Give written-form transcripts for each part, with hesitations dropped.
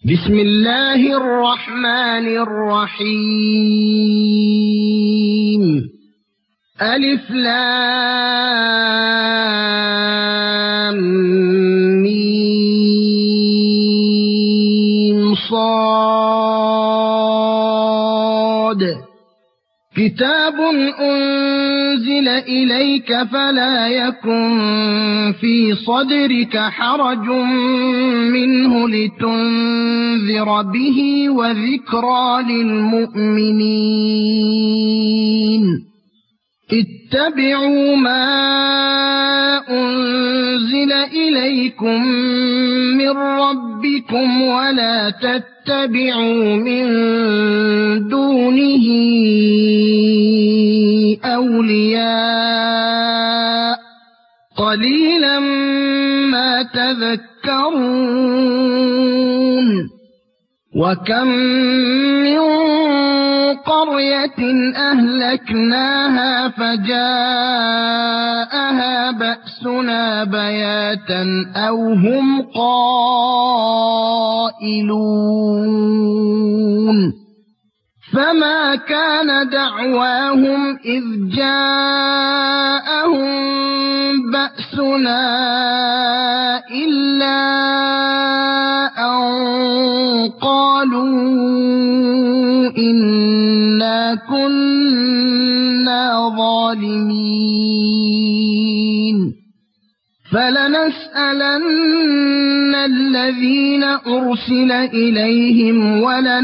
بسم الله الرحمن الرحيم. ألف لام ميم صاد. كتاب أنزل إليك فلا يكن في صدرك حرج منه لتنذر به وذكرى للمؤمنين. اتبعوا ما أنزل إليكم من ربكم ولا تتبعوا من دونه أولياء قليلا ما تذكرون. وكم من قرية أهلكناها فجاءها بأسنا بياتا أو هم قائلون. فما كان دعواهم إذ جاءهم بأسنا إلا أن قالوا إنا كنا ظالمين. فلنسألن الذين أرسل إليهم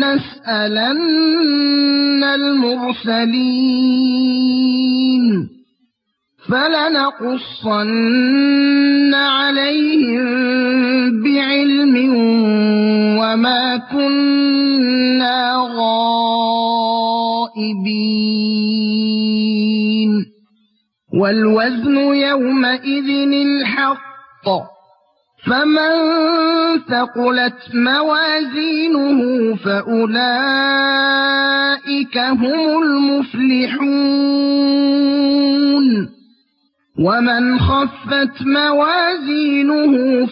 ولنسألن المرسلين. فلنقصن عليهم بعلم وما كنا غائبين. والوزن يومئذ الحق. فمن ثقلت موازينه فأولئك هم المفلحون. ومن خفت موازينه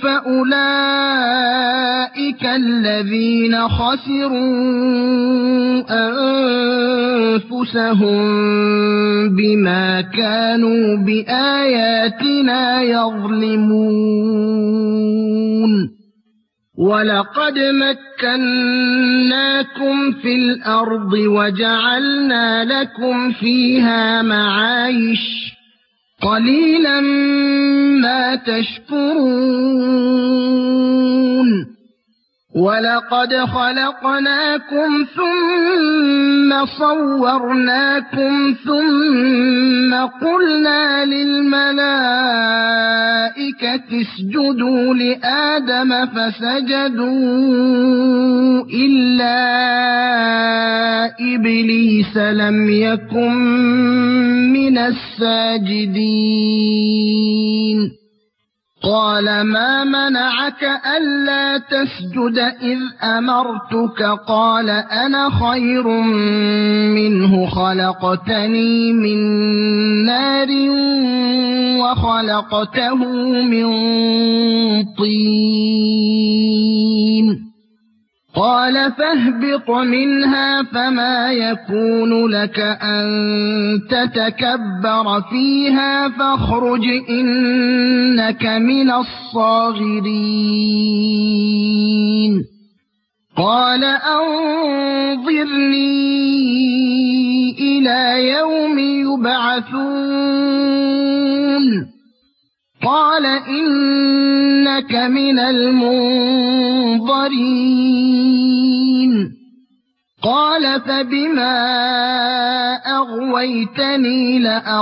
فأولئك الذين خسروا أنفسهم بما كانوا بآياتنا يظلمون. ولقد مكناكم في الأرض وجعلنا لكم فيها معايش قليلا ما تشكرون. ولقد خلقناكم ثم صورناكم ثم قلنا للملائكة اسجدوا لآدم فسجدوا إلا إبليس لم يكن من الساجدين. قال ما منعك ألا تسجد إذ أمرتك؟ قال أنا خير منه خلقتني من نار وخلقته من طين. قال فاهبط منها فما يكون لك أن تتكبر فيها فاخرج إنك من الصاغرين. قال أنظرني إلى يوم يبعثون. قال إنك من المنظرين. قال فبما أغويتني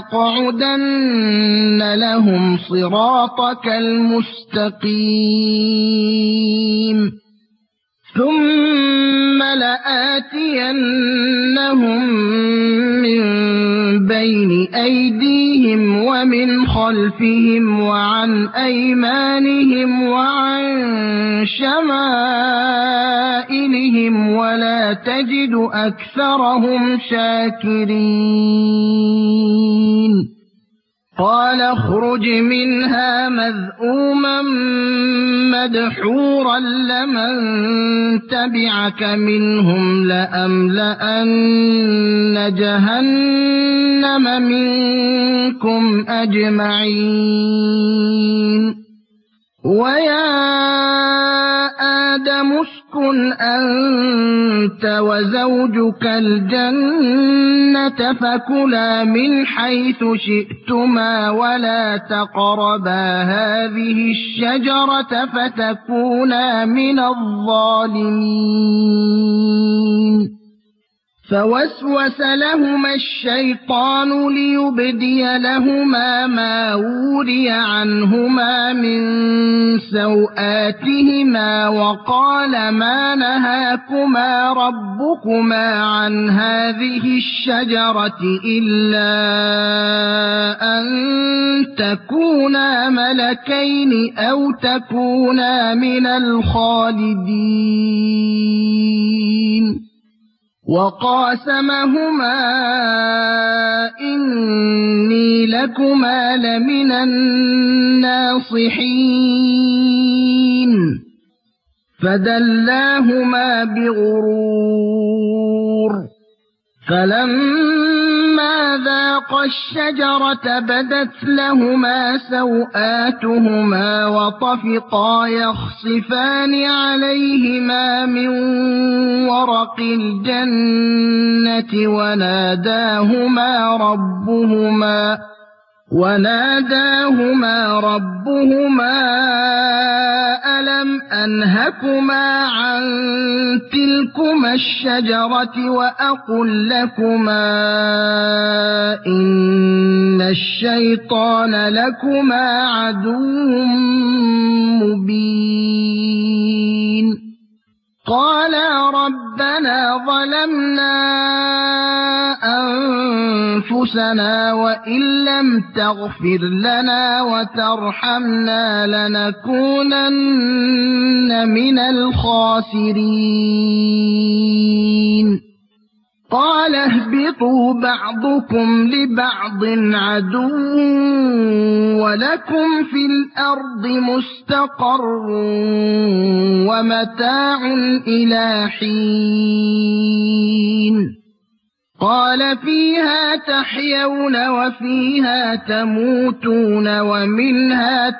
لأقعدن لهم صراطك المستقيم ثم لآتينهم من بين أيديهم ومن خلفهم وعن أيمانهم وعن شمائلهم ولا تجد أكثرهم شاكرين. قال اخرج منها مذءوما مدحورا لمن تبعك منهم لأملأن جهنم منكم أجمعين ويا آدم اسكن أنت وزوجك الجنة فكلا من حيث شئتما ولا تقربا هذه الشجرة فتكونا من الظالمين فوسوس لهما الشيطان ليبدي لهما ما وري عنهما من سوآتهما وقال ما نهاكما ربكما عن هذه الشجرة إلا أن تكونا ملكين أو تكونا من الخالدين وقاسمهما إني لكما لمن الناصحين فدلاهما بغرور فلما ذاقا الشجرة بدت لهما سوآتهما وطفقا يخصفان عليهما من ورق الجنة وناداهما ربهما ألم أنهكما عن تلكما الشجرة وأقل لكما إن الشيطان لكما عدو مبين قالا ربنا ظلمنا أنفسنا وإن لم تغفر لنا وترحمنا لنكونن من الخاسرين قال اهبطوا بعضكم لبعض عدو ولكم في الأرض مستقر ومتاع إلى حين قال فيها تحيون وفيها تموتون ومنها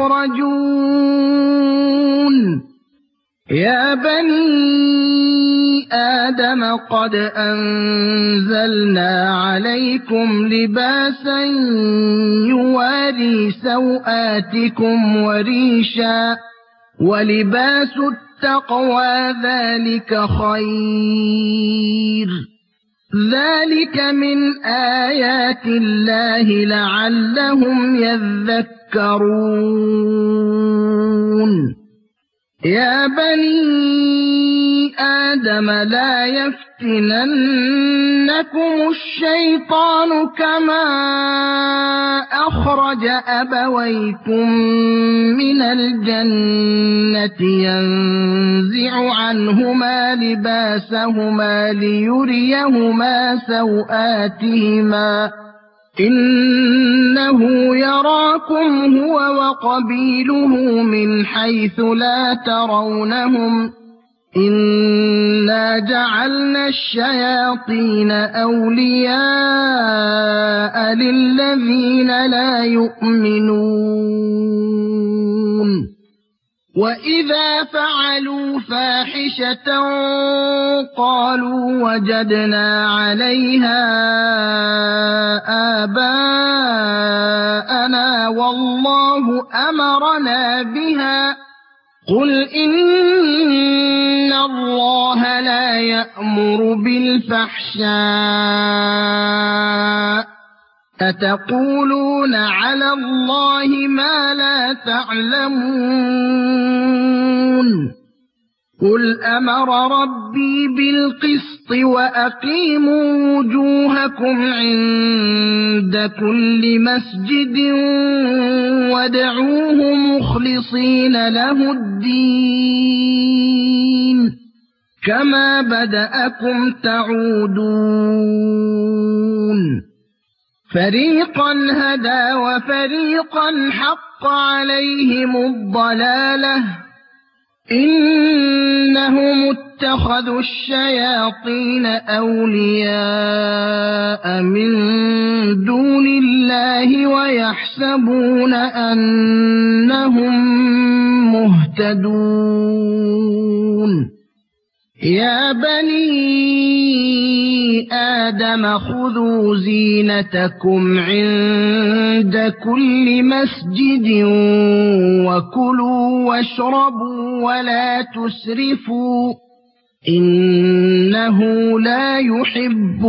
تخرجون يا بني آدم قد أنزلنا عليكم لباسا يواري سوآتكم وريشا ولباس التقوى ذلك خير ذلك من آيات الله لعلهم يذكرون يا بني آدم لا يفتننكم الشيطان كما أخرج أبويكم من الجنة ينزع عنهما لباسهما ليريهما سوآتهما إنه يراكم هو وقبيله من حيث لا ترونهم إنا جعلنا الشياطين أولياء للذين لا يؤمنون وإذا فعلوا فاحشة قالوا وجدنا عليها آباءنا والله أمرنا بها قل إن الله لا يأمر بالفحشاء أتقولون على الله ما لا تعلمون قل أمر ربي بالقسط وأقيموا وجوهكم عند كل مسجد وادعوه مخلصين له الدين كما بدأكم تعودون فريقا هدى وفريقا حق عليهم الضلالة إنهم اتخذوا الشياطين أولياء من دون الله ويحسبون أنهم مهتدون يا بني آدم خذوا زينتكم عند كل مسجد وكلوا واشربوا ولا تسرفوا إنه لا يحب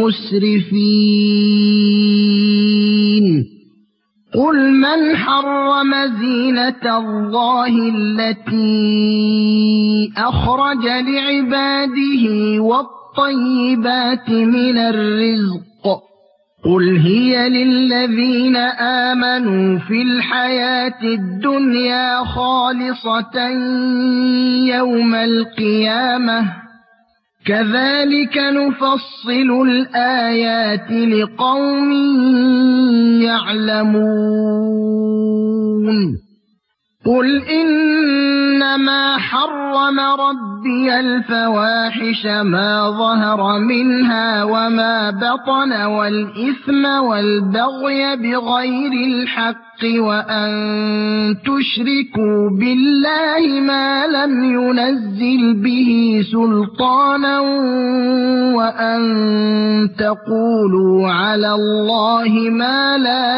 المسرفين قل من حرم زينة الله التي أخرج لعباده والطيبات من الرزق قل هي للذين آمنوا في الحياة الدنيا خالصة يوم القيامة كذلك نفصل الآيات لقوم يعلمون قل إنما حرم ربي الفواحش ما ظهر منها وما بطن والإثم والبغي بغير الحق وأن تشركوا بالله ما لم ينزل به سلطانا وأن تقولوا على الله ما لا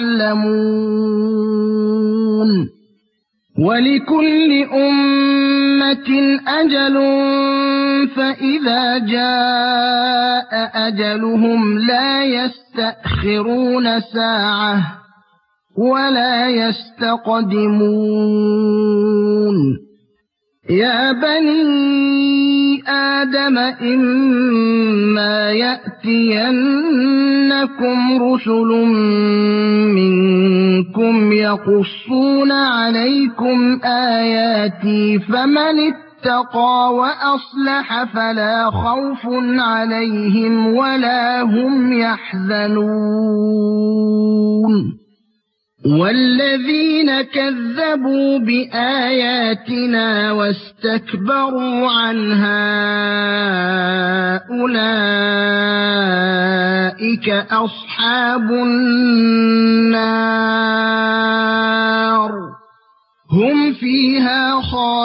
تعلمون ولكل أمة أجل فإذا جاء أجلهم لا يستأخرون ساعة ولا يستقدمون يا بني آدم إما يأتينكم رسل منكم يقصون عليكم آياتي فمن اتقى وأصلح فلا خوف عليهم ولا هم يحزنون والذين كذبوا بآياتنا واستكبروا عنها أولئك أصحاب النار هم فيها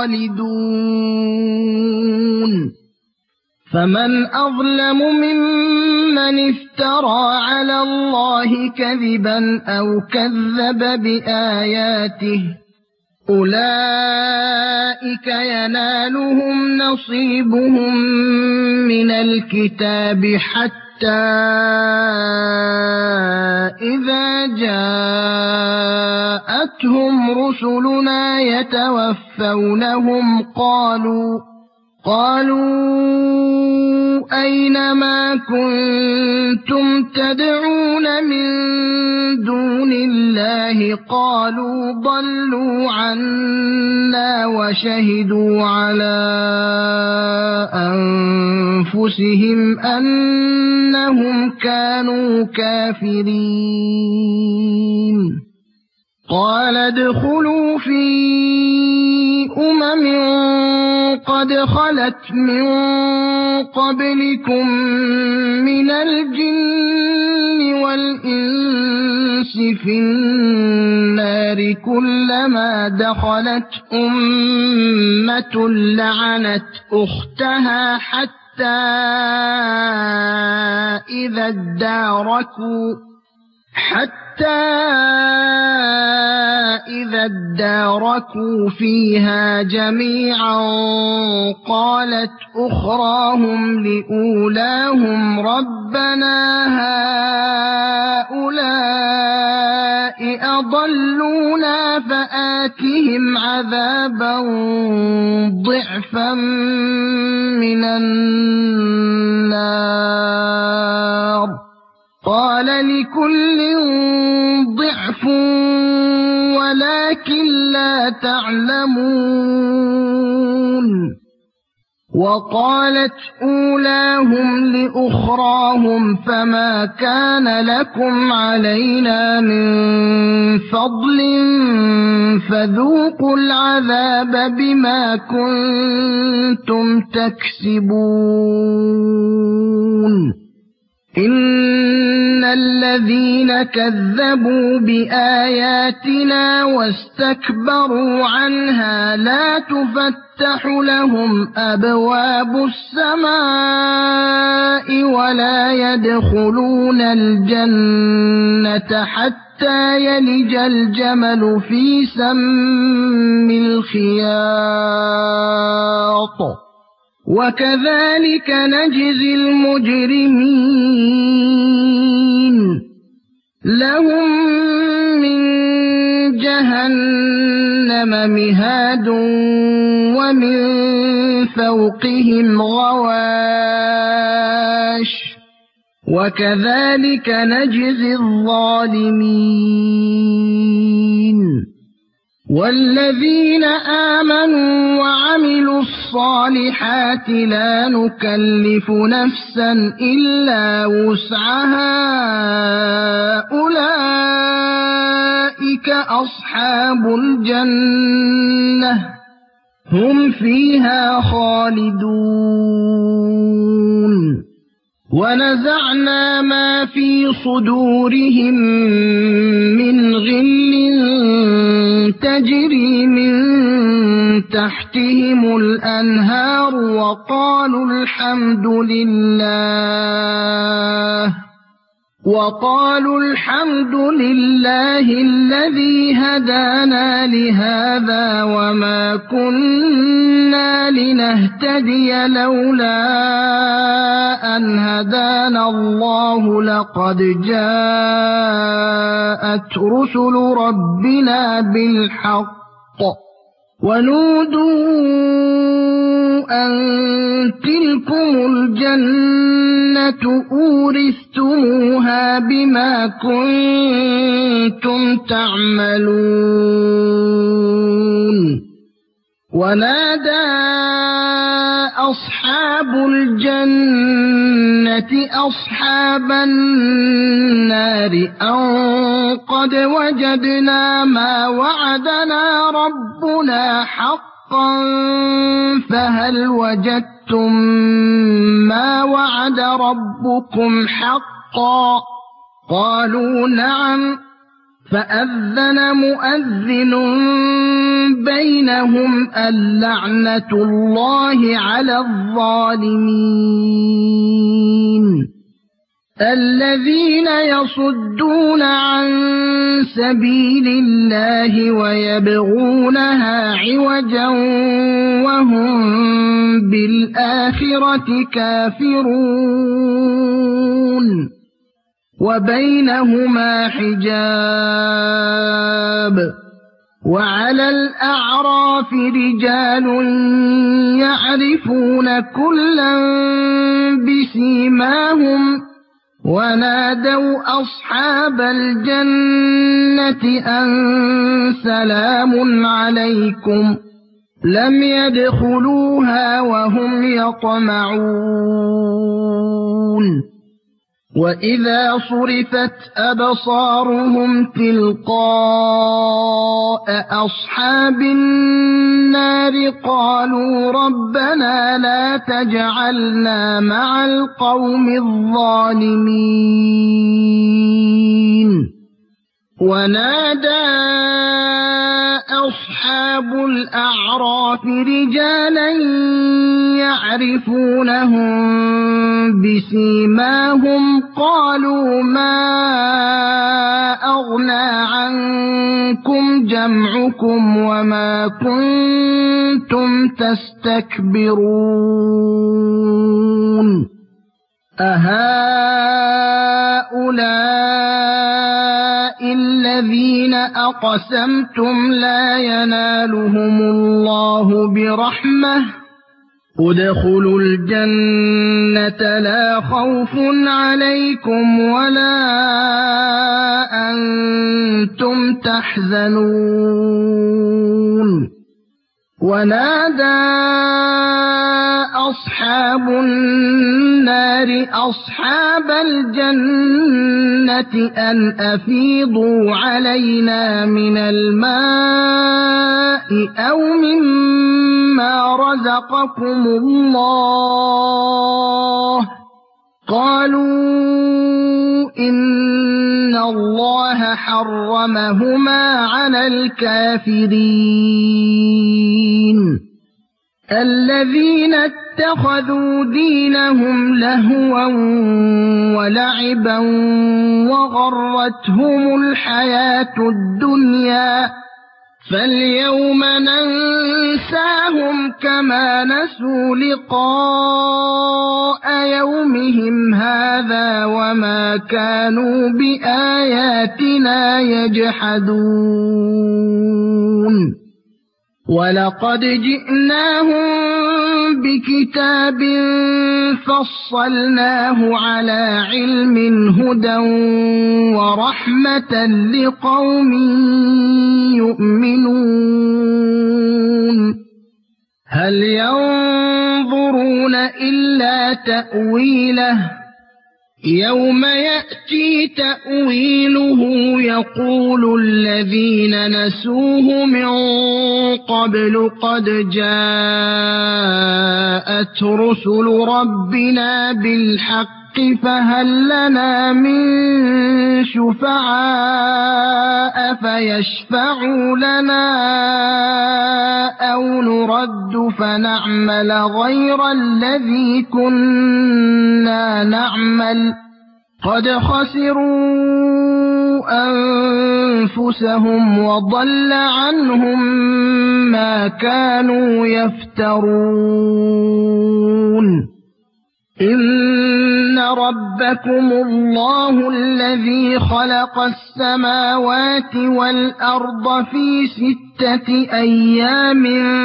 خالدون فمن أظلم ممن افترى على الله كذبا أو كذب بآياته أولئك ينالهم نصيبهم من الكتاب حتى إذا جاءتهم رسلنا يتوفونهم قالوا أين ما كنتم تدعون من دون الله قالوا ضلوا عنا وشهدوا على أنفسهم أنهم كانوا كافرين قال ادخلوا في قد خلت من قبلكم من الجن والإنس في النار كلما دخلت أمة لعنت أختها حتى إذا اداركوا فيها جميعا قالت أخراهم لأولاهم ربنا هؤلاء أضلونا فآتهم عذابا ضعفا من النار قال لكل ضعف ولكن لا تعلمون وقالت أولاهم لأخراهم فما كان لكم علينا من فضل فذوقوا العذاب بما كنتم تكسبون إن الذين كذبوا بآياتنا واستكبروا عنها لا تفتح لهم أبواب السماء ولا يدخلون الجنة حتى يلج الجمل في سم الخياط وكذلك نجزي المجرمين لهم من جهنم مهاد ومن فوقهم غواش وكذلك نجزي الظالمين والذين آمنوا وعملوا الصالحات لا نكلف نفسا إلا وسعها أولئك أصحاب الجنة هم فيها خالدون ونزعنا ما في صدورهم من غل تجري من تحتهم الأنهار وقالوا الحمد لله الذي هدانا لهذا وما كنا لنهتدي لولا أن هدانا الله لقد جاءت رسل ربنا بالحق ونودوا أن تلكم الجنة أورثتموها بما كنتم تعملون ونادى أصحاب الجنة أصحاب النار أن قد وجدنا ما وعدنا ربنا حقا فهل وجدتم ما وعد ربكم حقا قالوا نعم فأذن مؤذن بينهم اللعنة الله على الظالمين الذين يصدون عن سبيل الله ويبغونها عوجا وهم بالآخرة كافرون وبينهما حجاب وعلى الأعراف رجال يعرفون كلا بسيماهم ونادوا أصحاب الجنة أن سلام عليكم لم يدخلوها وهم يطمعون وإذا صرفت أبصارهم تلقاء أصحاب النار قالوا ربنا لا تجعلنا مع القوم الظالمين ونادى أصحاب الأعراف رجالا يعرفونهم بسيماهم قالوا ما أغنى عنكم جمعكم وما كنتم تستكبرون أهؤلاء الذين أقسمتم لا ينالهم الله برحمة ادخلوا الجنة لا خوف عليكم ولا أنتم تحزنون ونادى أصحاب النار أصحاب الجنة أن أفيضوا علينا من الماء أو مما رزقكم الله قالوا إن الله حرمهما على الكافرين الذين اتخذوا دينهم لهوا ولعبا وغرتهم الحياة الدنيا فاليوم ننساهم كما نسوا لقاء يومهم هذا وما كانوا بآياتنا يجحدون ولقد جئناهم بكتاب فصلناه على علم هدى ورحمة لقوم يؤمنون هل ينظرون إلا تأويله يوم يأتي تأويله يقول الذين نسوه من قبل قد جاءت رسل ربنا بالحق فهل لنا من شفعاء فيشفعوا لنا أو نرد فنعمل غير الذي كنا نعمل قد خسروا أنفسهم وضل عنهم ما كانوا يفترون إن ربكم الله الذي خلق السماوات والأرض في 6 أيام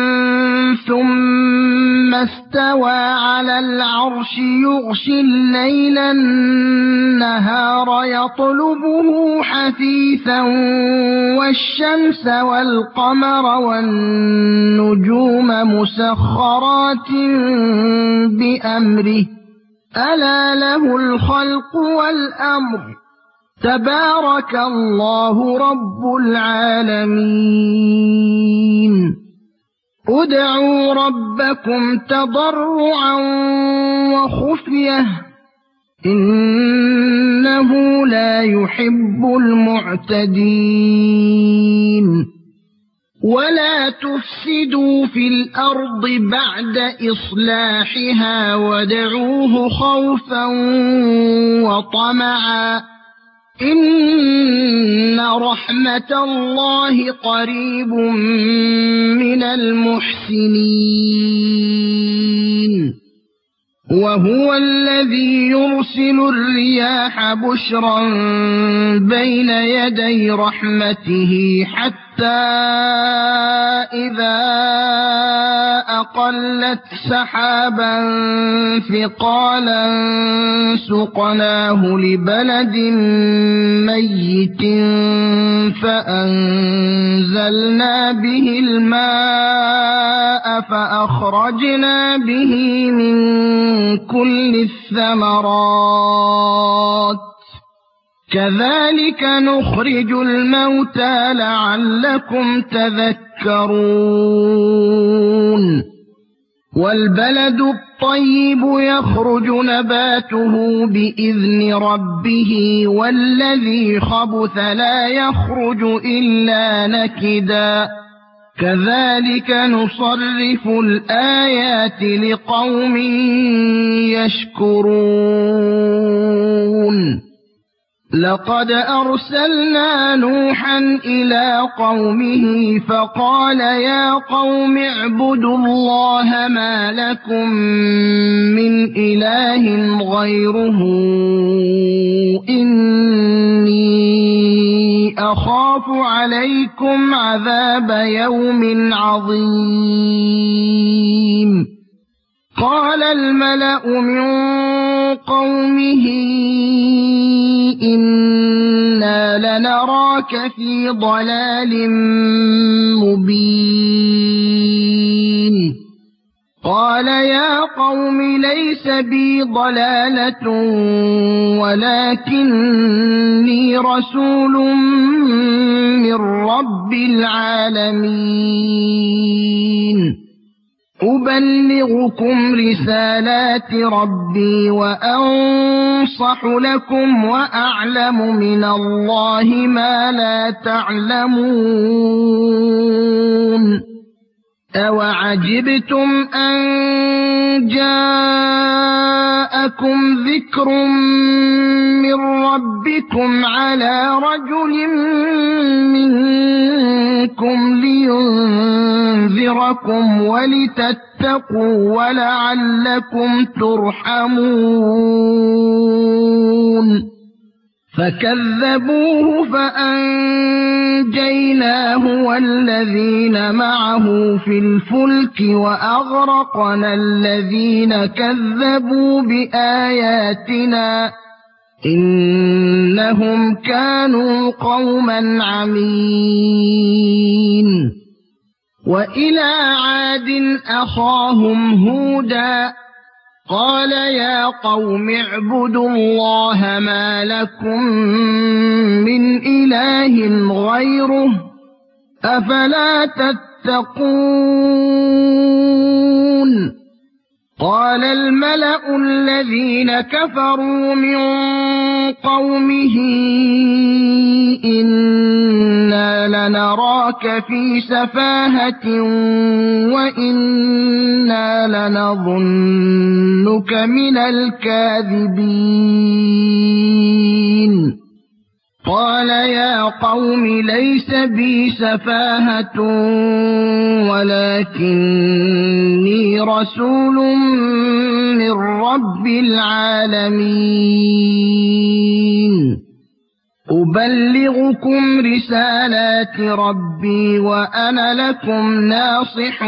ثم استوى على العرش يغشي الليل النهار يطلبه حثيثا والشمس والقمر والنجوم مسخرات بأمره ألا له الخلق والأمر تبارك الله رب العالمين ادعوا ربكم تضرعا وخفية إنه لا يحب المعتدين ولا تفسدوا في الأرض بعد إصلاحها وادعوه خوفا وطمعا إن رحمة الله قريب من المحسنين وهو الذي يرسل الرياح بشرا بين يدي رحمته حتى إذا أقلت سحابا ثقالا سقناه لبلد ميت فأنزلنا به الماء فأخرجنا به من كل الثمرات كذلك نخرج الموتى لعلكم تذكرون والبلد الطيب يخرج نباته بإذن ربه والذي خبث لا يخرج إلا نكدا كذلك نصرف الآيات لقوم يشكرون لقد أرسلنا نوحا إلى قومه فقال يا قوم اعبدوا الله ما لكم من إله غيره إني أخاف عليكم عذاب يوم عظيم قال الملأ من قومه إنا لنراك في ضلال مبين قال يا قوم ليس بي ضلالة ولكني رسول من رب العالمين أبلغكم رسالات ربي وأنصح لكم وأعلم من الله ما لا تعلمون أوعجبتم أن جاءكم ذكر من ربكم على رجل منكم لينذركم ولتتقوا ولعلكم ترحمون فكذبوه فأنجيناه والذين معه في الفلك وأغرقنا الذين كذبوا بآياتنا إنهم كانوا قوما عمين وإلى عاد أخاهم هودا قال يا قوم اعبدوا الله ما لكم من إله غيره أفلا تتقون قال الملأ الذين كفروا من قومه إنا لنراك في سفاهة وإنا لنظنك من الكاذبين قال يا قوم ليس بي سفاهة ولكني رسول من رب العالمين أبلغكم رسالات ربي وأنا لكم ناصح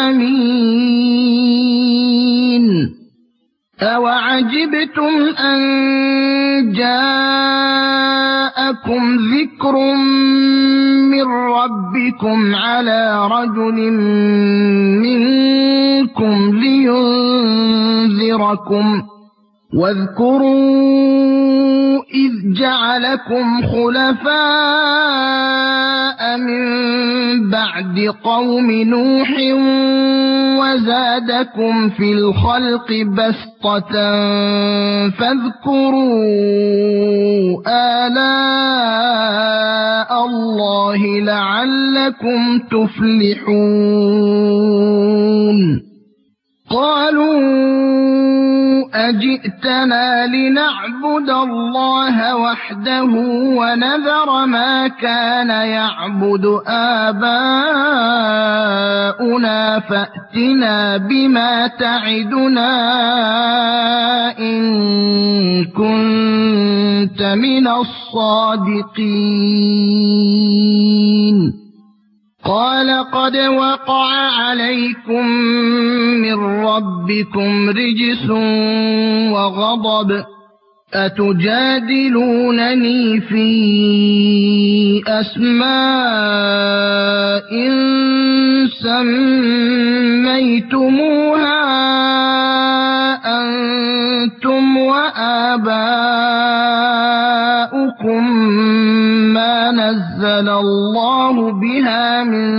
أمين أوعجبتم أن جاءكم ذكر من ربكم على رجل منكم لينذركم واذكروا إذ جعلكم خلفاء من بعد قوم نوح وزادكم في الخلق بسطة فاذكروا آلاء الله لعلكم تفلحون قالوا أجئتنا لنعبد الله وحده ونذر ما كان يعبد آباؤنا فأتنا بما تعدنا إن كنت من الصادقين قال قد وقع عليكم من ربكم رجس وغضب أتجادلونني في أسماء سميتموها أنتم وآباؤكم ما نزل الله بها من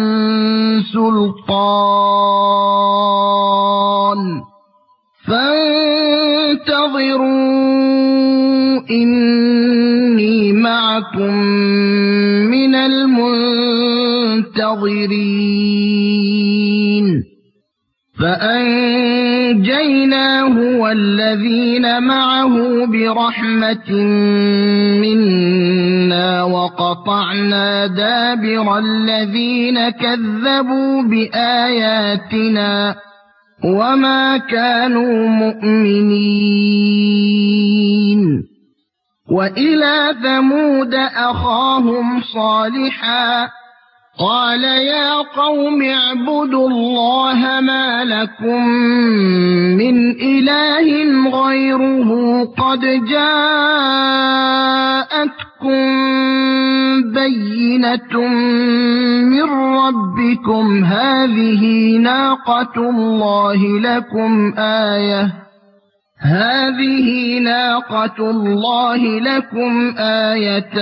سلطان فانتظروا إني معكم من المنتظرين فأنجيناه والذين معه برحمة منا وقطعنا دابر الذين كذبوا بآياتنا وما كانوا مؤمنين وإلى ثمود أخاهم صالحا قال يا قوم اعبدوا الله ما لكم من إله غيره قد جاءتكم بينة من ربكم هذه ناقة الله لكم آية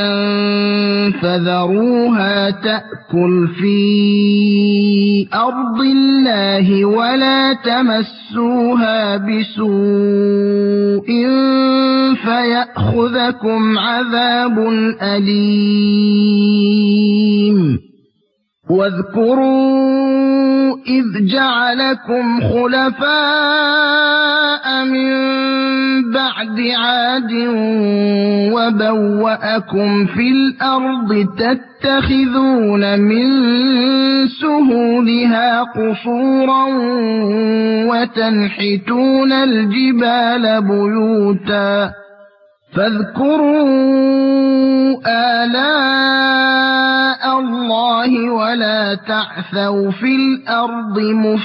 فذروها تأكل في أرض الله ولا تمسوها بسوء فيأخذكم عذاب أليم واذكروا إذ جعلكم خلفاء من بعد عاد وبوأكم في الأرض تتخذون من سهولها قصورا وتنحتون الجبال بيوتا فاذكروا آلاء الله ولا تعثوا في الأرض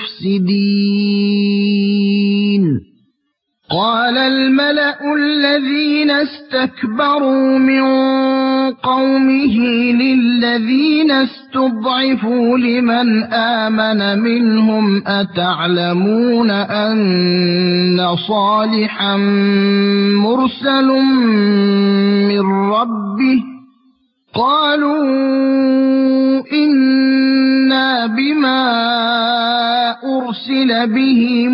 مفسدين قال الملأ الذين استكبروا من قومه للذين استضعفوا لمن آمن منهم أتعلمون أن صالحا مرسل من ربه قالوا إنا بما أرسل به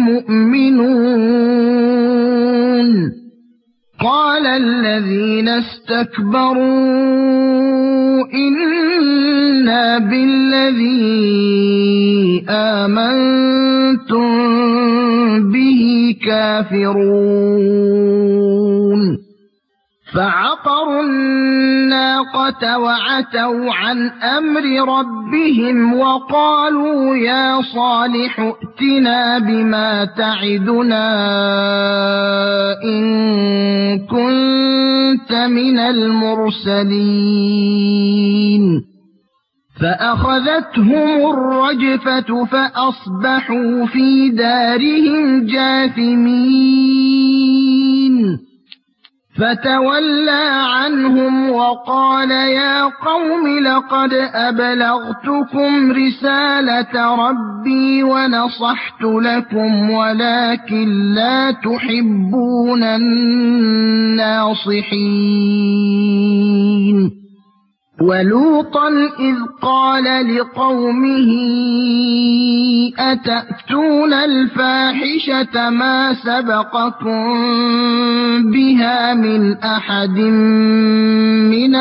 مؤمنون قال الذين استكبروا إنا بالذي آمنتم به كافرون فعقروا الناقة وعتوا عن أمر ربهم وقالوا يا صالح ائتنا بما تعدنا إن كنت من المرسلين فأخذتهم الرجفة فأصبحوا في دارهم جاثمين فتولى عنهم وقال يا قوم لقد أبلغتكم رسالة ربي ونصحت لكم ولكن لا تحبون الناصحين ولوطا إذ قال لقومه أتأتون الفاحشة ما سبقكم بها من أحد من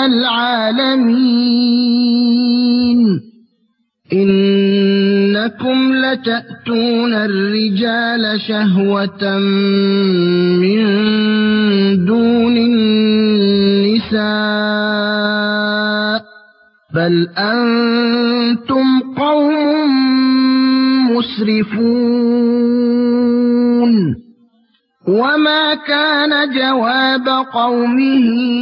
العالمين إنكم لتأتون الرجال شهوة من دون النساء بل أنتم قوم مسرفون وما كان جواب قومه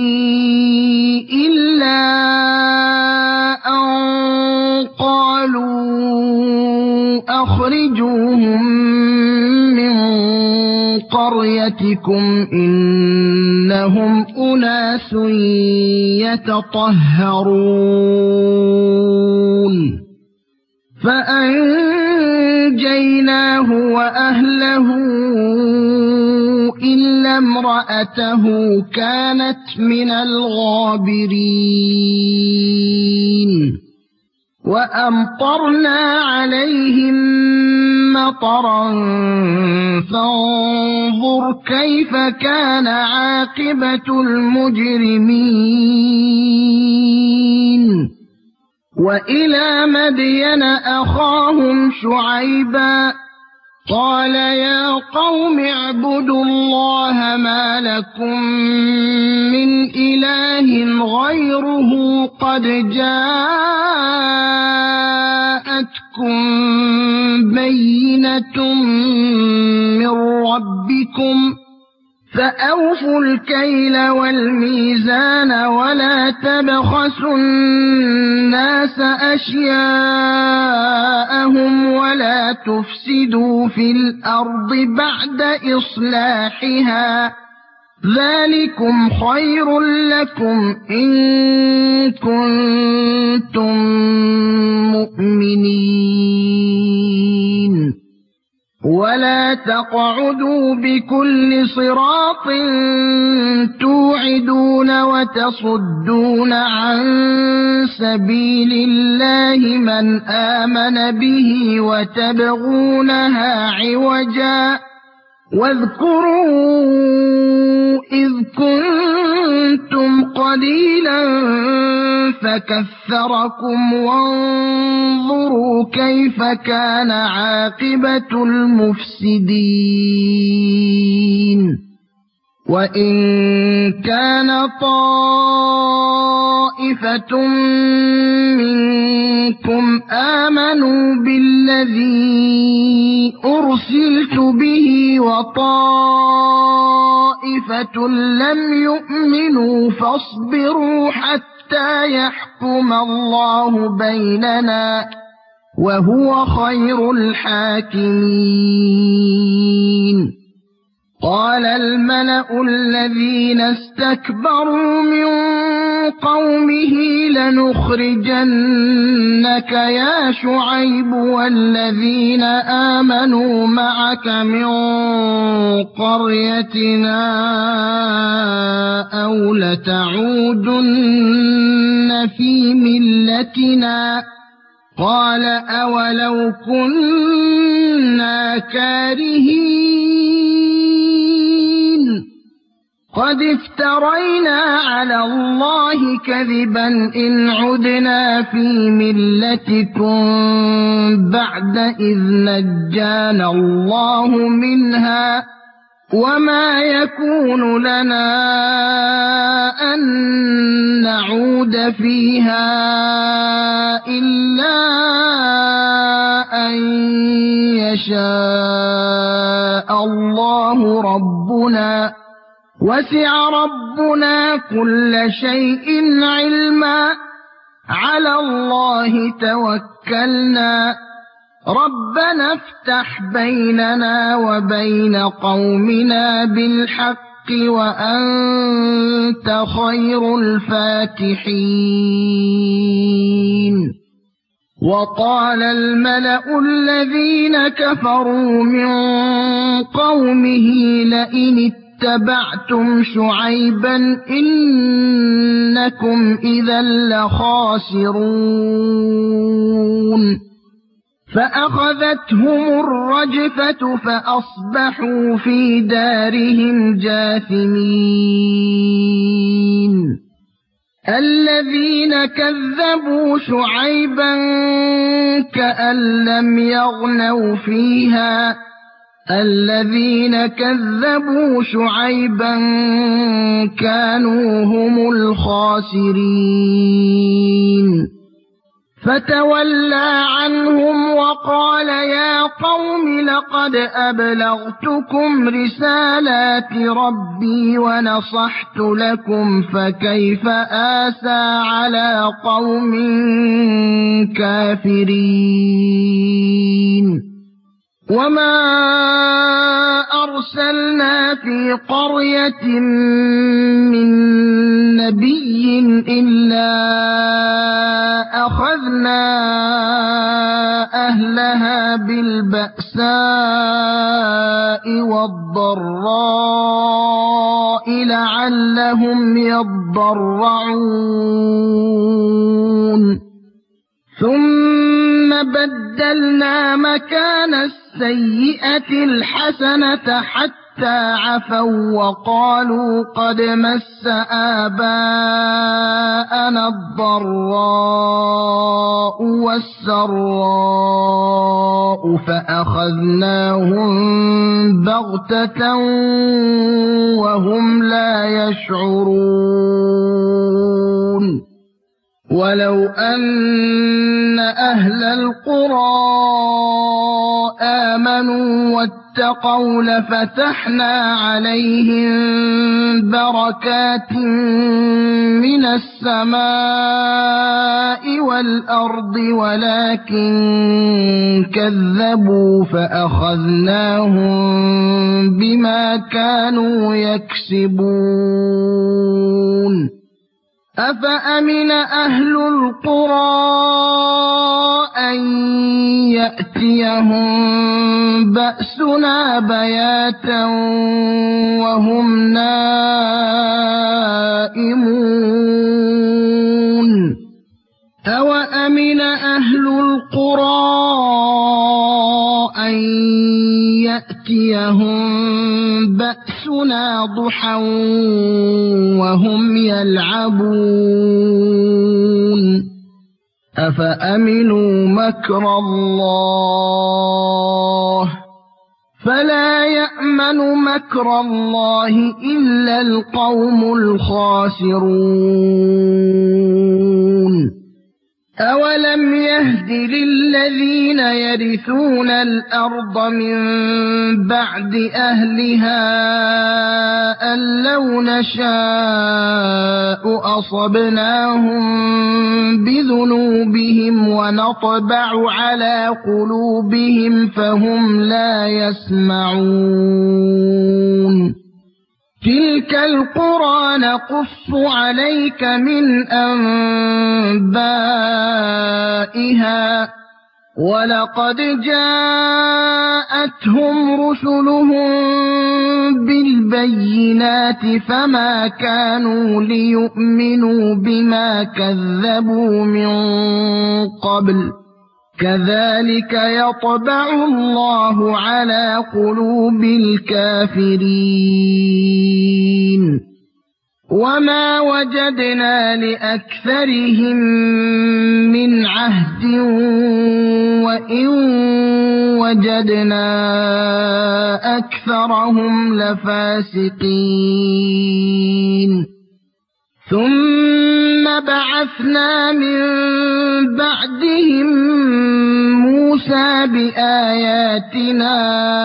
إلا أن قالوا أخرجوهم من قريتكم إنهم أناس يتطهرون فأنجيناه وأهله إلا امرأته كانت من الغابرين وأمطرنا عليهم مطرا فانظر كيف كان عاقبة المجرمين وإلى مدين أخاهم شعيبا قال يا قوم اعبدوا الله ما لكم من إله غيره قد جاءتكم بينة من ربكم فأوفوا الكيل والميزان ولا تبخسوا الناس أشياءهم ولا تفسدوا في الأرض بعد إصلاحها ذلكم خير لكم إن كنتم مؤمنين ولا تقعدوا بكل صراط توعدون وتصدون عن سبيل الله من آمن به وتبغونها عوجا واذكروا إذ كنتم قليلا فكثركم وانظروا كيف كان عاقبة المفسدين وإن كان طائفة منكم آمنوا بالذي أرسلت به وطائفة لم يؤمنوا فاصبروا حتى يحكم الله بيننا وهو خير الحاكمين قال الملأ الذين استكبروا من قومه لنخرجنك يا شعيب والذين آمنوا معك من قريتنا أو لتعودن في ملتنا قال أولو كنا كارهين قد افترينا على الله كذبا إن عدنا في ملتكم بعد إذ نجانا الله منها وما يكون لنا أن نعود فيها إلا أن يشاء الله ربنا وسع ربنا كل شيء علما على الله توكلنا ربنا افتح بيننا وبين قومنا بالحق وأنت خير الفاتحين وقال الملأ الذين كفروا من قومه لئن اتبعتم شعيبا إنكم إذا لخاسرون فأخذتهم الرجفة فأصبحوا في دارهم جاثمين الذين كذبوا شعيبا كأن لم يغنوا فيها الذين كذبوا شعيبا كانوا هم الخاسرين فتولى عنهم وقال يا قوم لقد أبلغتكم رسالات ربي ونصحت لكم فكيف آسى على قوم كافرين وما أرسلنا في قرية من نبي إلا أخذنا أهلها بالبأساء والضراء لعلهم يضرعون ثم بدلنا مكان السيئة الحسنة حتى عفوا وقالوا قد مس آباءنا الضراء والسراء فأخذناهم بغتة وهم لا يشعرون ولو أن أهل القرى آمنوا واتقوا لفتحنا عليهم بركات من السماء والأرض ولكن كذبوا فأخذناهم بما كانوا يكسبون أفأمن أهل القرى أن يأتيهم بأسنا بياتا وهم نائمون أوأمن أهل القرى أن يأتيهم بأسنا ضحى وهم يلعبون أفأمنوا مكر الله فلا يأمن مكر الله إلا القوم الخاسرون أولم يهد للذين يرثون الأرض من بعد أهلها أن لو نشاء أصبناهم بذنوبهم ونطبع على قلوبهم فهم لا يسمعون تلك القرى نقص عليك من أنبائها ولقد جاءتهم رسلهم بالبينات فما كانوا ليؤمنوا بما كذبوا من قبل كذلك يطبع الله على قلوب الكافرين وما وجدنا لأكثرهم من عهد وإن وجدنا أكثرهم لفاسقين ثم بعثنا من بعدهم موسى بآياتنا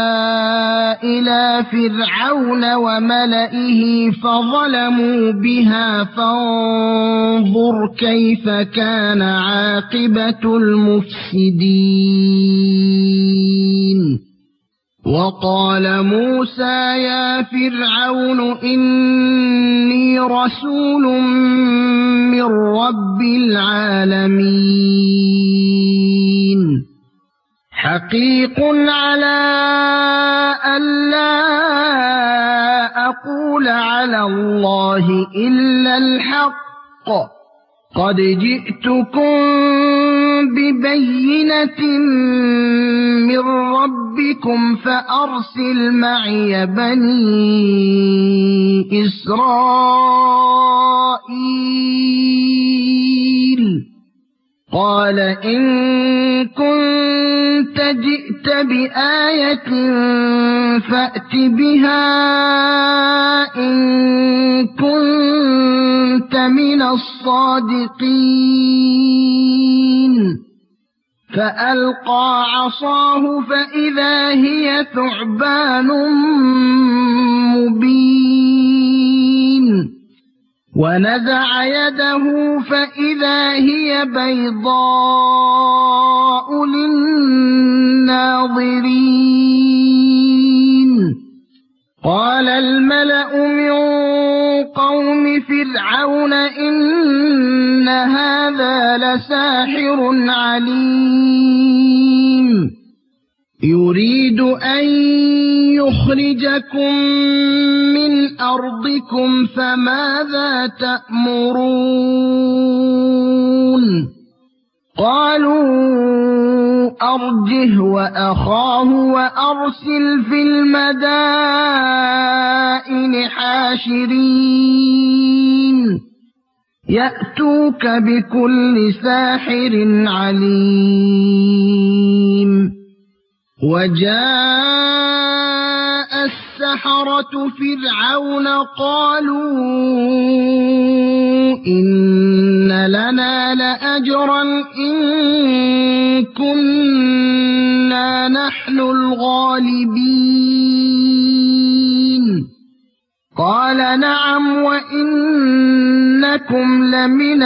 إلى فرعون وملئه فظلموا بها فانظر كيف كان عاقبة المفسدين وقال موسى يا فرعون إني رسول من رب العالمين حقيق على ألا أقول على الله إلا الحق قد جئتكم ببينة من ربكم فأرسل معي بني إسرائيل قال إن كنت جئت بآية فأت بها إن كنت من الصادقين فألقى عصاه فإذا هي ثعبان مبين ونزع يده فإذا هي بيضاء للناظرين قال الملأ من قوم فرعون إن هذا لساحر عليم يريد أن يخرجكم من أرضكم فماذا تأمرون قالوا أرجه وأخاه وأرسل في المدائن حاشرين يأتوك بكل ساحر عليم وجاء السحرة فرعون قالوا إن لنا لأجرا إن كنا إنا نحن الغالبين قال نعم وإنكم لمن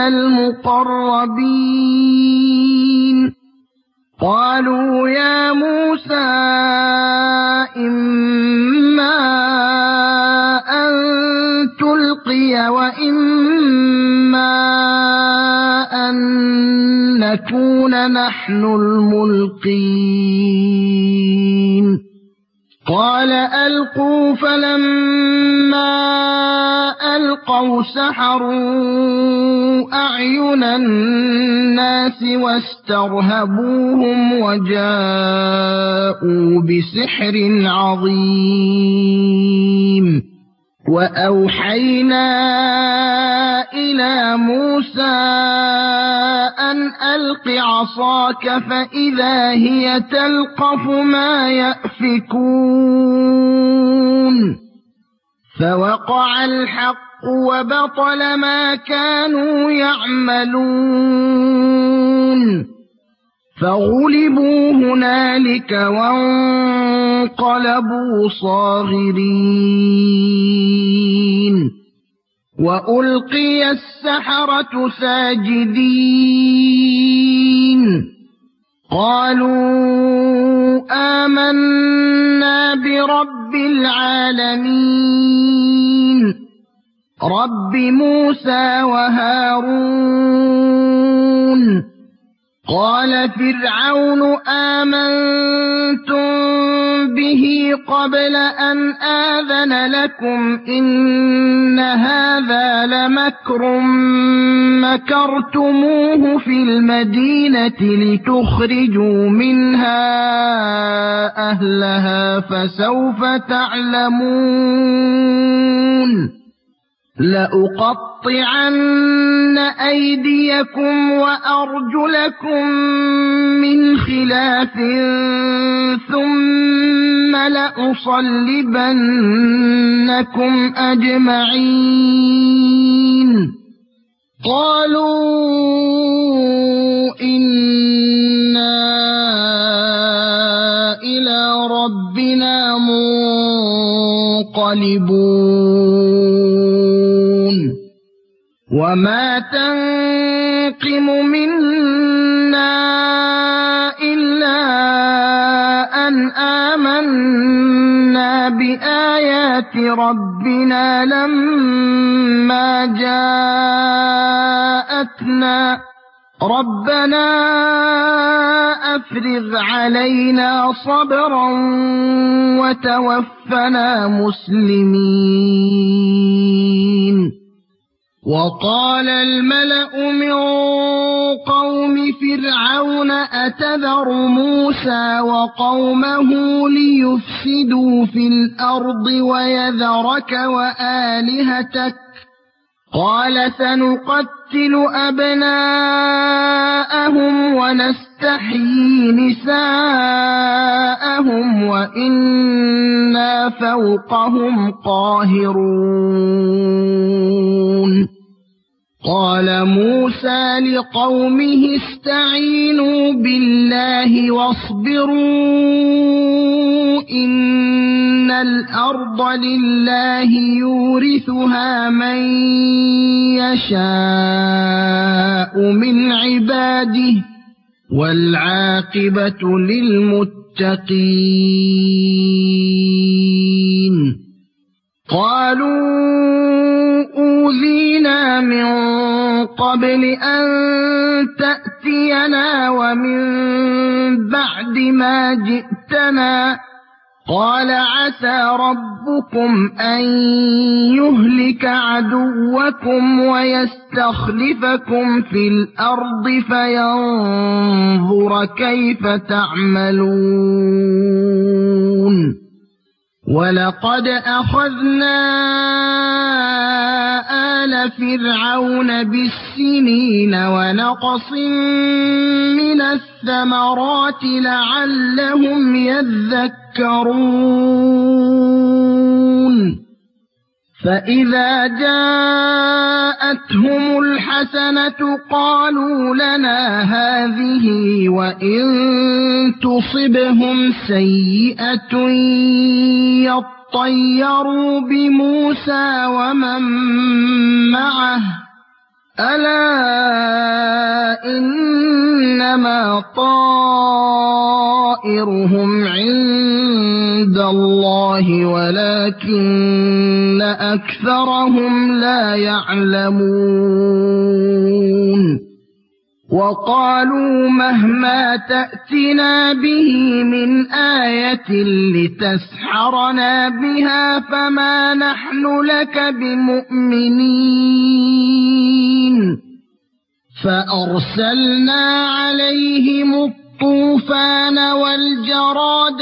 المقربين قالوا يا موسى إما أن تلقي وإما أن نكون نحن الملقين قال ألقوا فلما ألقوا سحروا أعين الناس واسترهبوهم وجاءوا بسحر عظيم وأوحينا إلى موسى أن ألق عصاك فإذا هي تلقف ما يأفكون فوقع الحق وبطل ما كانوا يعملون فغلبوا هنالك وانقلبوا صاغرين وألقي السحرة ساجدين قالوا آمنا برب العالمين رب موسى وهارون قال فرعون آمنتم به قبل أن آذن لكم إن هذا لمكر مكرتموه في المدينة لتخرجوا منها أهلها فسوف تعلمون لأقطعن أيديكم وأرجلكم من خلاف ثم لأصلبنكم أجمعين قالوا إنا إلى ربنا منقلبون وما تنقم منا إلا أن آمنا بآيات ربنا لما جاءتنا ربنا أفرغ علينا صبرا وتوفنا مسلمين وقال الملأ من قوم فرعون أتذر موسى وقومه ليفسدوا في الأرض ويذرك وآلهتك قال سنقتل أبناءهم ونستحيي نساءهم وإنا فوقهم قاهرون قال موسى لقومه استعينوا بالله واصبروا إن الأرض لله يورثها من يشاء من عباده والعاقبة للمتقين قالوا أوذينا من قبل أن تأتينا ومن بعد ما جئتنا قال عسى ربكم أن يهلك عدوكم ويستخلفكم في الأرض فينظر كيف تعملون ولقد أخذنا آل فرعون بالسنين ونقص من الثمرات لعلهم يذكرون فإذا جاءتهم الحسنة قالوا لنا هذه وإن تصبهم سيئة يطيروا بموسى ومن معه ألا إنما طائرهم عند الله ولكن أكثرهم لا يعلمون وقالوا مهما تأتنا به من آية لتسحرنا بها فما نحن لك بمؤمنين فأرسلنا عليهم الطوفان والجراد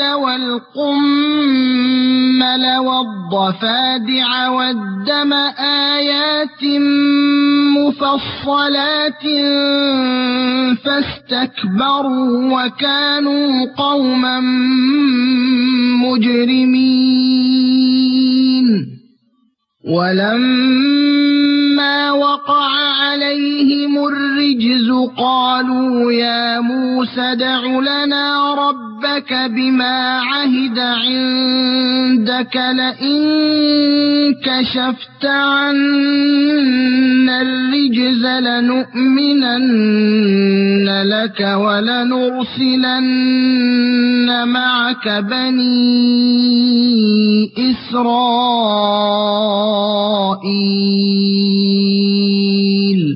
والقمل والضفادع والدم آيات مفصلات فاستكبروا وكانوا قوما مجرمين ولما وقع عليهم الرجز قالوا يا موسى ادع لنا ربك بما عهد عندك لئن كشفت عنا الرجز لنؤمنن لك ولنرسلن معك بني إسرائيل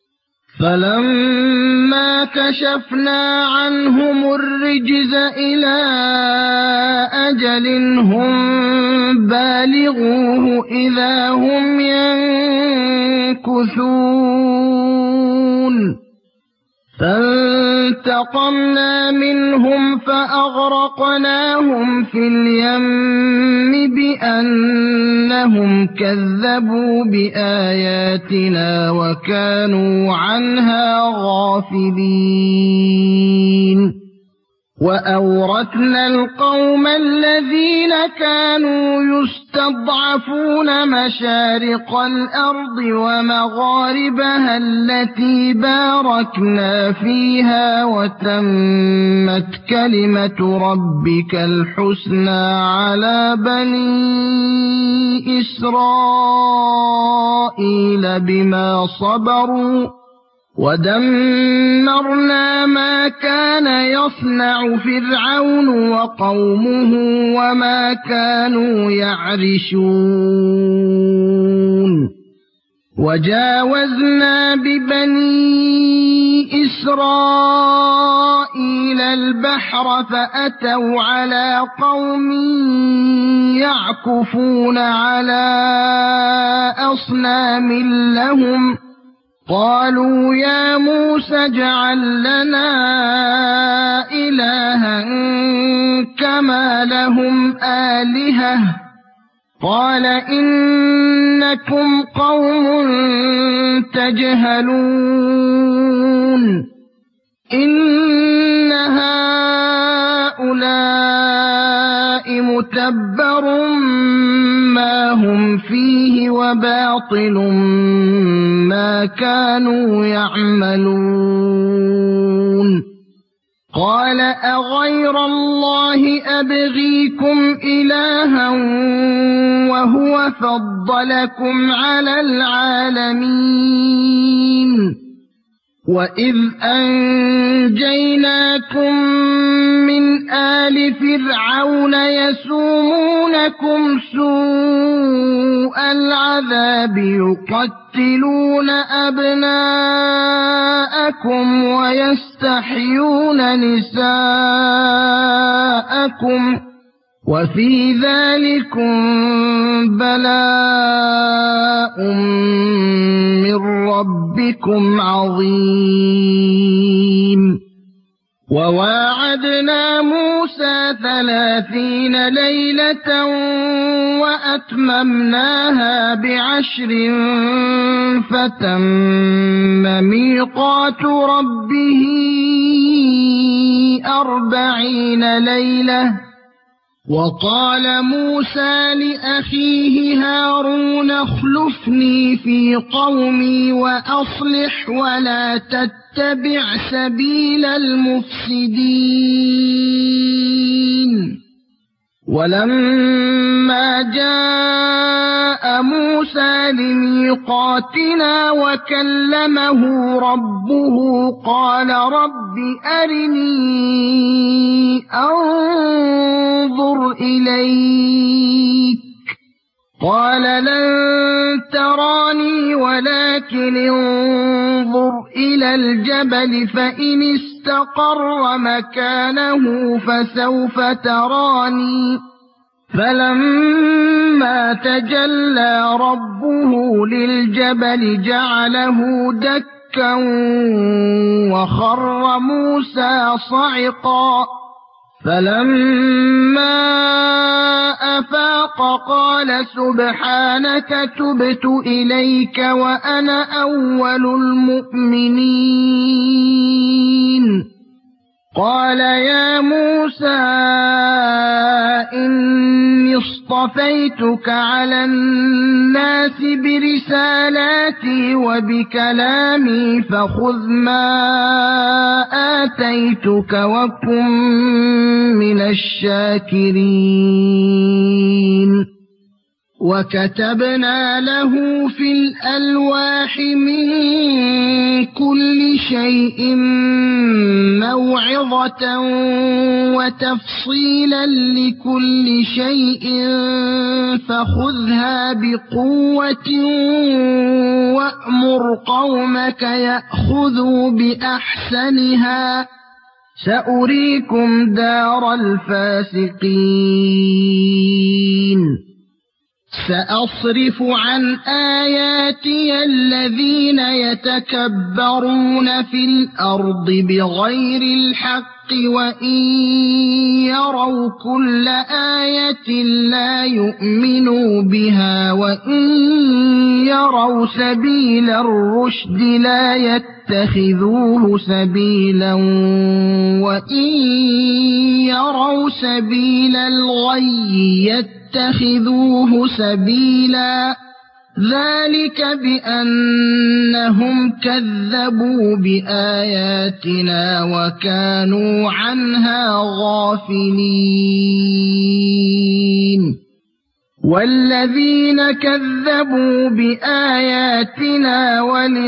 فلما كشفنا عنهم الرجز إلى أجل هم بالغوه إذا هم ينكثون فانتقمنا منهم فأغرقناهم في اليم بأنهم كذبوا بآياتنا وكانوا عنها غافلين وأورثنا القوم الذين كانوا يستضعفون مشارق الأرض ومغاربها التي باركنا فيها وتمت كلمة ربك الحسنى على بني إسرائيل بما صبروا ودمرنا ما كان يصنع فرعون وقومه وما كانوا يعرشون وجاوزنا ببني إسرائيل البحر فأتوا على قوم يعكفون على أصنام لهم قالوا يا موسى اجعل لنا إلها كما لهم آلهة قال إنكم قوم تجهلون إن هؤلاء متبر ما هم فيه وباطل ما كانوا يعملون قال أغير الله أبغيكم إلها وهو فضلكم على العالمين وإذ أنجيناكم من آل فرعون يسومونكم سوء العذاب يقتلون أبناءكم ويستحيون نساءكم وفي ذلكم بلاء من ربكم عظيم وواعدنا موسى 30 ليلة وأتممناها ب10 فتم ميقات ربه 40 ليلة وقال موسى لأخيه هارون اخلفني في قومي وأصلح ولا تتبع سبيل المفسدين ولما جاء موسى لميقاتنا وكلمه ربه قال رب أرني أنظر إليك قال لن تراني ولكن انظر إلى الجبل فإن استقر مكانه فسوف تراني فلما تجلى ربه للجبل جعله دكا وخر موسى صعقا فلما أفاق قال سبحانك تبت إليك وأنا أول المؤمنين قال يا موسى إني اصطفيتك على الناس برسالاتي وبكلامي فخذ ما آتيتك وكن من الشاكرين وكتبنا له في الألواح من كل شيء موعظة وتفصيلا لكل شيء فخذها بقوة وأمر قومك يأخذوا بأحسنها سأريكم دار الفاسقين سأصرف عن آياتي الذين يتكبرون في الأرض بغير الحق وإن يروا كل آية لا يؤمنوا بها وإن يروا سبيل الرشد لا يتخذوه سبيلا وإن يروا سبيل الغي يتخذوه سبيلا ذلك بأنهم كذبوا بآياتنا وكانوا عنها غافلين والذين كذبوا بآياتنا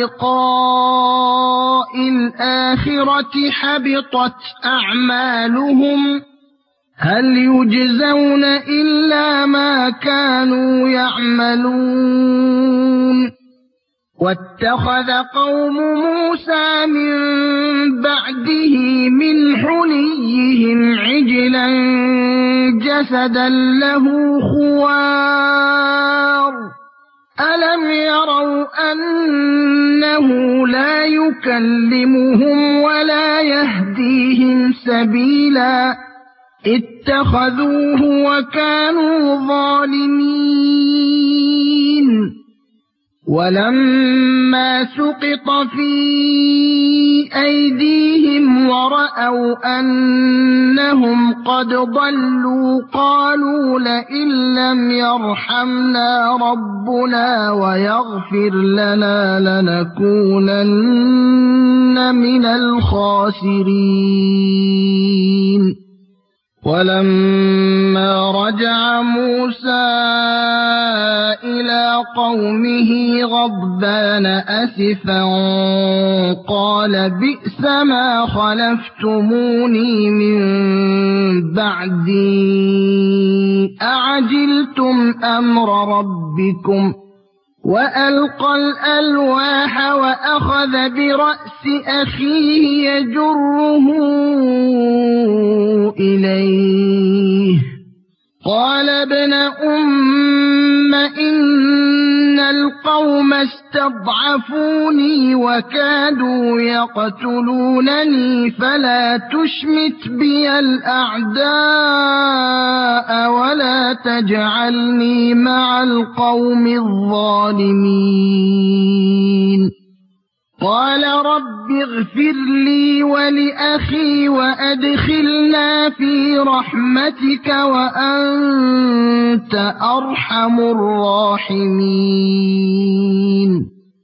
ولقاء الآخرة حبطت أعمالهم هل يجزون إلا ما كانوا يعملون واتخذ قوم موسى من بعده من حليهم عجلا جسدا له خوار ألم يروا أنه لا يكلمهم ولا يهديهم سبيلا اتخذوه وكانوا ظالمين ولما سقط في أيديهم ورأوا أنهم قد ضلوا قالوا لئن لم يرحمنا ربنا ويغفر لنا لنكونن من الخاسرين ولما رجع موسى إلى قومه غضبان أسفا قال بئس ما خلفتموني من بعدي أعجلتم أمر ربكم وألقى الألواح وأخذ برأس أخيه يجره إليه قال ابن أم إن القوم استضعفوني وكادوا يقتلونني فلا تشمت بي الأعداء ولا تجعلني مع القوم الظالمين قال رب اغفر لي ولأخي وأدخلنا في رحمتك وأنت أرحم الراحمين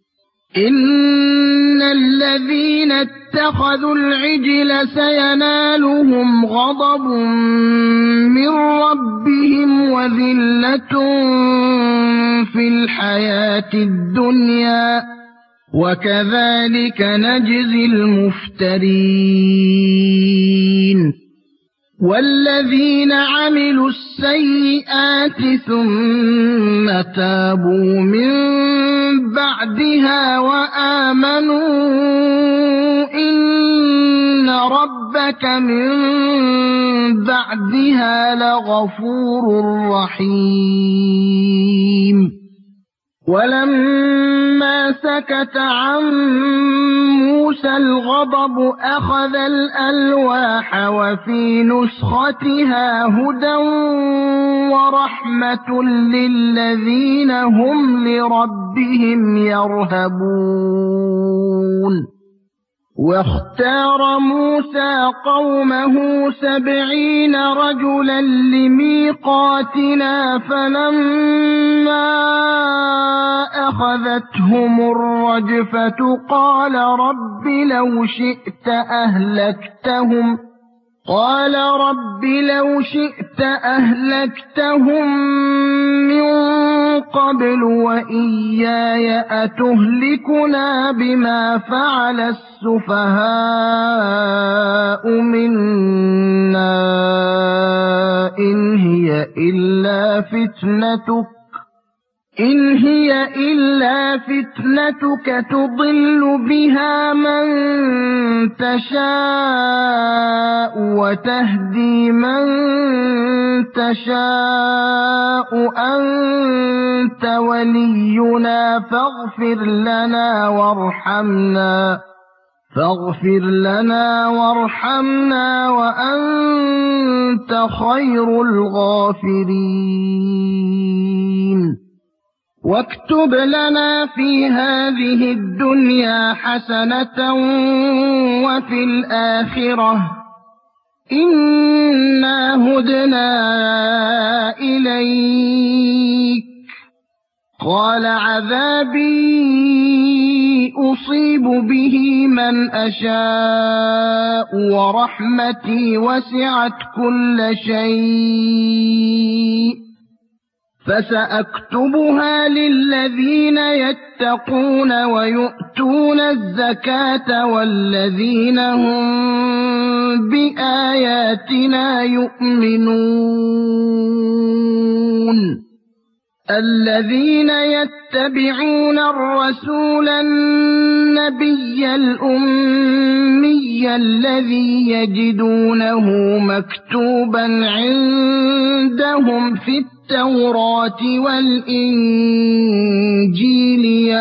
إن الذين اتخذوا العجل سينالهم غضب من ربهم وذلة في الحياة الدنيا وكذلك نجزي المفترين والذين عملوا السيئات ثم تابوا من بعدها وآمنوا إن ربك من بعدها لغفور رحيم ولما سكت عن موسى الغضب أخذ الألواح وفي نسختها هدى ورحمة للذين هم لربهم يرهبون واختار موسى قومه 70 رجلا لميقاتنا فلما أخذتهم الرجفة قال رب لو شئت أهلكتهم من قبل وإياي أتهلكنا بما فعل السفهاء منا إن هي إلا فتنتك تضل بها من تشاء وتهدي من تشاء أنت ولينا فاغفر لنا وارحمنا وأنت خير الغافرين واكتب لنا في هذه الدنيا حسنة وفي الآخرة إنا هدنا إليك قال عذابي أصيب به من أشاء ورحمتي وسعت كل شيء فسأكتبها للذين يتقون ويؤتون الزكاة والذين هم بآياتنا يؤمنون الذين يتبعون الرسول النبي الأمي الذي يجدونه مكتوبا عندهم في التوراة والإنجيل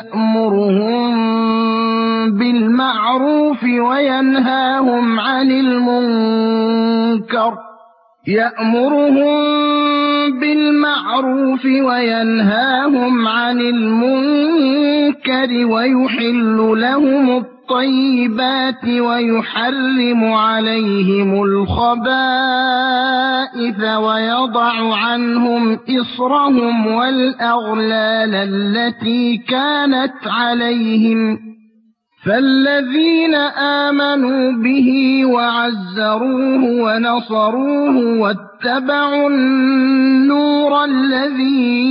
يأمرهم بالمعروف وينهاهم عن المنكر ويحل لهم الطيبات ويحرم عليهم الخبائث ويضع عنهم إصرهم والأغلال التي كانت عليهم فالذين آمنوا به وعزروه ونصروه واتبعوا النور الذي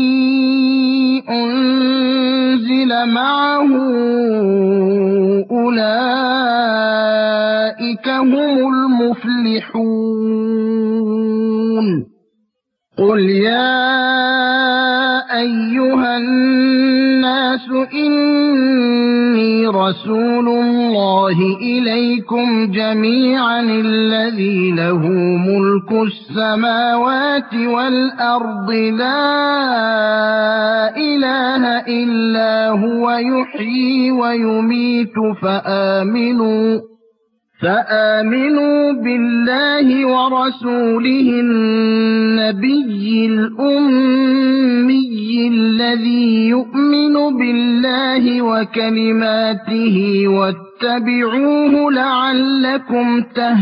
أنزل معه أولئك هم المفلحون قل يا أيها الناس إني رسول الله إليكم جميعا الذي له ملك السماوات والأرض لا إله إلا هو يحيي ويميت فآمنوا بالله ورسوله النبي الأمي الذي يؤمن بالله وكلماته واتبعوه لعلكم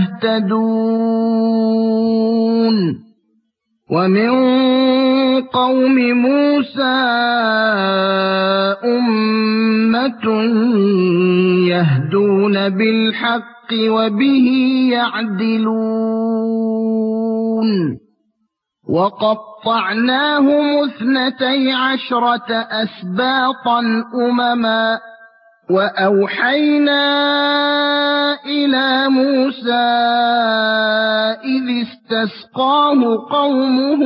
تهتدون ومن قوم موسى أمة يهدون بالحق وبه يعدلون وقطعناهم 12 أسباطا أمما وأوحينا إلى موسى إذ استسقاه قومه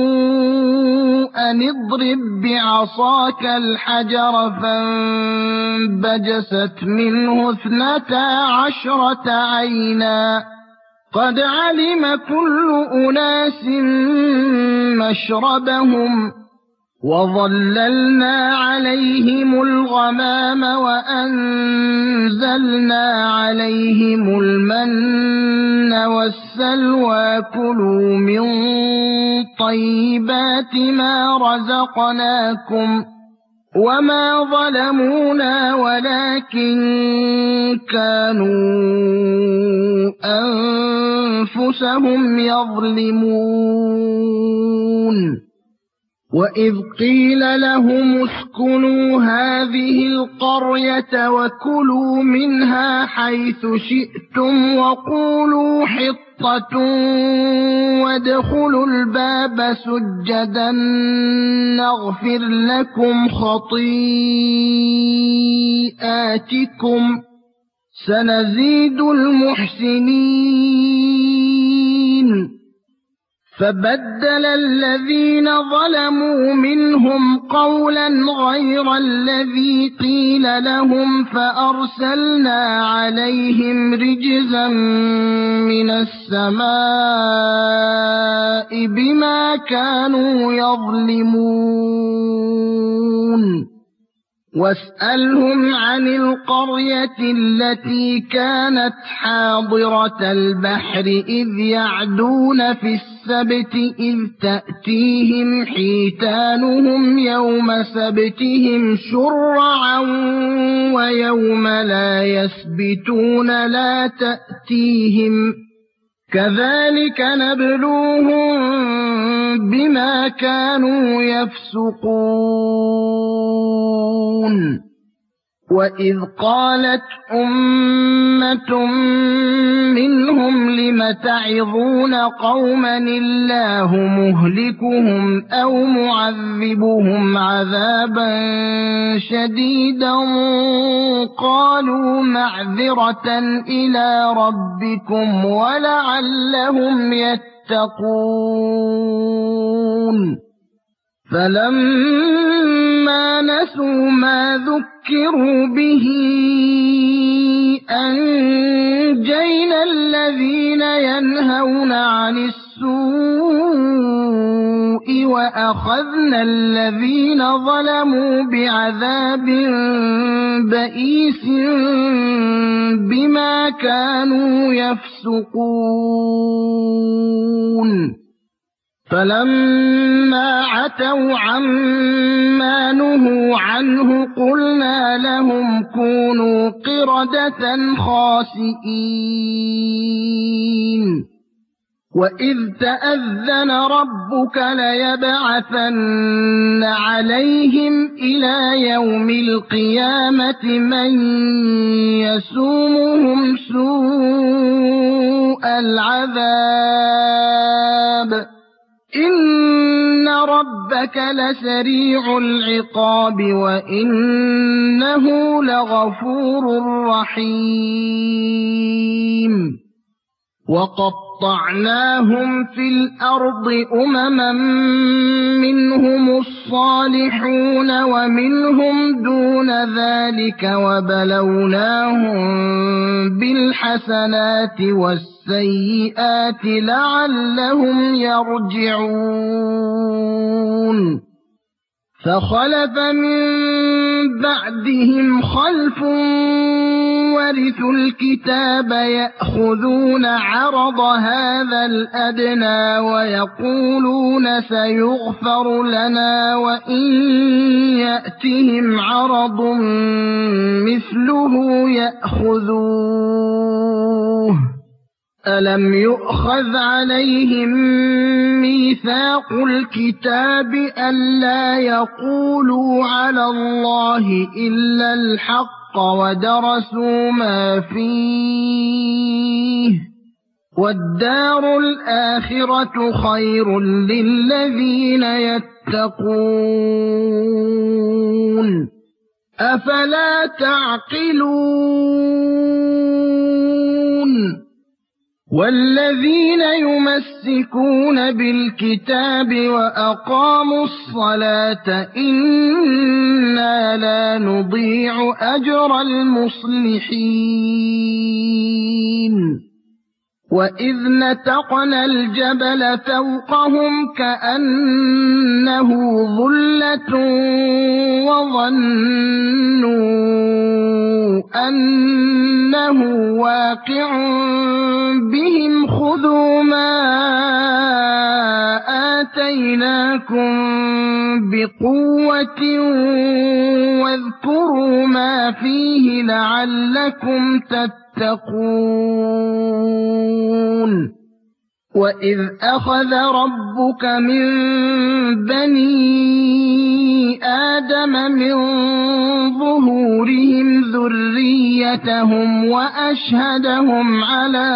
أن اضرب بعصاك الحجر فانبجست منه 12 عينا قد علم كل أناس مشربهم وظللنا عليهم الغمام وأنزلنا عليهم المن والسلوى كلوا من طيبات ما رزقناكم وما ظلمونا ولكن كانوا أنفسهم يظلمون وإذ قيل لهم اسكنوا هذه القرية وكلوا منها حيث شئتم وقولوا حطة وادخلوا الباب سجدا نغفر لكم خطيئاتكم سنزيد المحسنين فبدل الذين ظلموا منهم قولا غير الذي قيل لهم فأرسلنا عليهم رجزا من السماء بما كانوا يظلمون واسألهم عن القرية التي كانت حاضرة البحر إذ يعدون في السبت إذ تأتيهم حيتانهم يوم سبتهم شرعا ويوم لا يسبتون لا تأتيهم كذلك نبلوهم بما كانوا يفسقون وإذ قالت أمة منهم لم تعظون قوما الله مهلكهم أو معذبهم عذابا شديدا قالوا معذرة إلى ربكم ولعلهم يتقون فلما نسوا ما ذكروا به أنجينا الذين ينهون عن السوء وأخذنا الذين ظلموا بعذاب بئيس بما كانوا يفسقون فلما عتوا عما نهوا عنه قلنا لهم كونوا قردة خاسئين وإذ تأذن ربك ليبعثن عليهم إلى يوم القيامة من يسومهم سوء العذاب إن ربك لسريع العقاب وإنه لغفور رحيم وقطعناهم في الأرض أمما منهم الصالحون ومنهم دون ذلك وبلوناهم بالحسنات والسيئات لعلهم يرجعون فخلف من بعدهم خلف ورثوا الكتاب يأخذون عرض هذا الأدنى ويقولون سيغفر لنا وإن يأتهم عرض مثله يأخذوه ألم يؤخذ عليهم ميثاق الكتاب ألا يقولوا على الله إلا الحق ودرسوا ما فيه والدار الآخرة خير للذين يتقون أفلا تعقلون والذين يمسكون بالكتاب وأقاموا الصلاة إنا لا نضيع أجر المصلحين وإذ نتقنا الجبل فوقهم كأنه ظلة وظنوا أنه واقع بهم خذوا ما آتيناكم بقوة واذكروا ما فيه لعلكم تتقون وإذ أخذ ربك من بني آدم من ظهورهم ذريتهم وأشهدهم على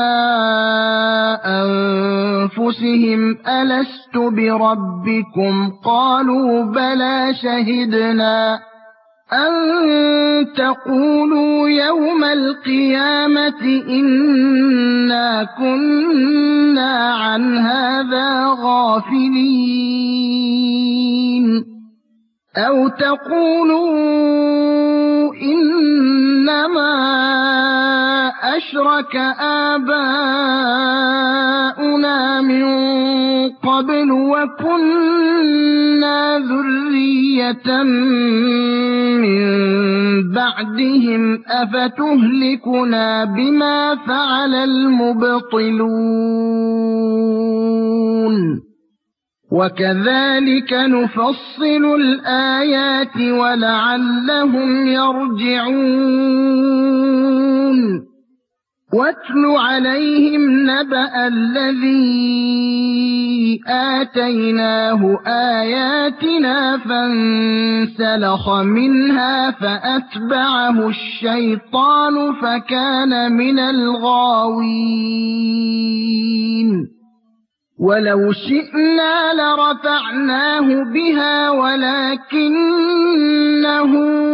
أنفسهم ألست بربكم قالوا بلى شهدنا أن تقولوا يوم القيامة إنا كنا عن هذا غافلين أو تقولوا إنما أشرك آباؤنا من قبل وكنا ذرية من بعدهم أفتهلكنا بما فعل المبطلون وكذلك نفصل الآيات ولعلهم يرجعون واتل عليهم نبأ الذي آتيناه آياتنا فانسلخ منها فأتبعه الشيطان فكان من الغاوين ولو شئنا لرفعناه بها ولكنه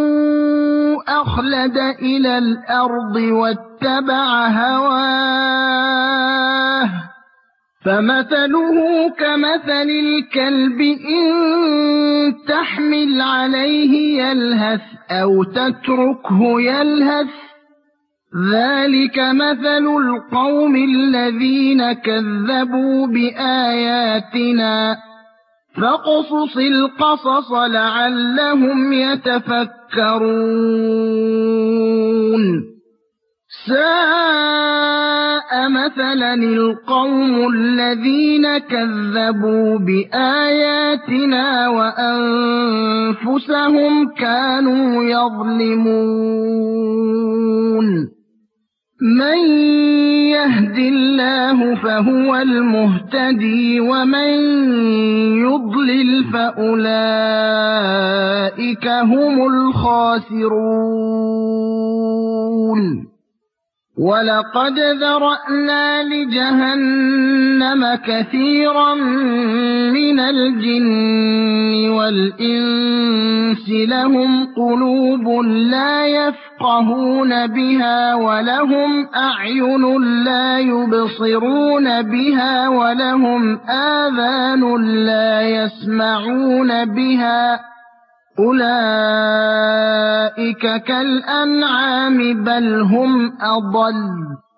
أخلد إلى الأرض واتبع هواه فمثله كمثل الكلب إن تحمل عليه يلهث أو تتركه يلهث ذلك مثل القوم الذين كذبوا بآياتنا فاقصص القصص لعلهم يتفكرون ساء مثلا القوم الذين كذبوا بآياتنا وأنفسهم كانوا يظلمون من يهد الله فهو المهتدي ومن يضلل فأولئك هم الخاسرون ولقد ذرأنا لجهنم كثيرا من الجن والإنس لهم قلوب لا يفقهون بها ولهم أعين لا يبصرون بها ولهم آذان لا يسمعون بها أولئك كالأنعام بل هم أضل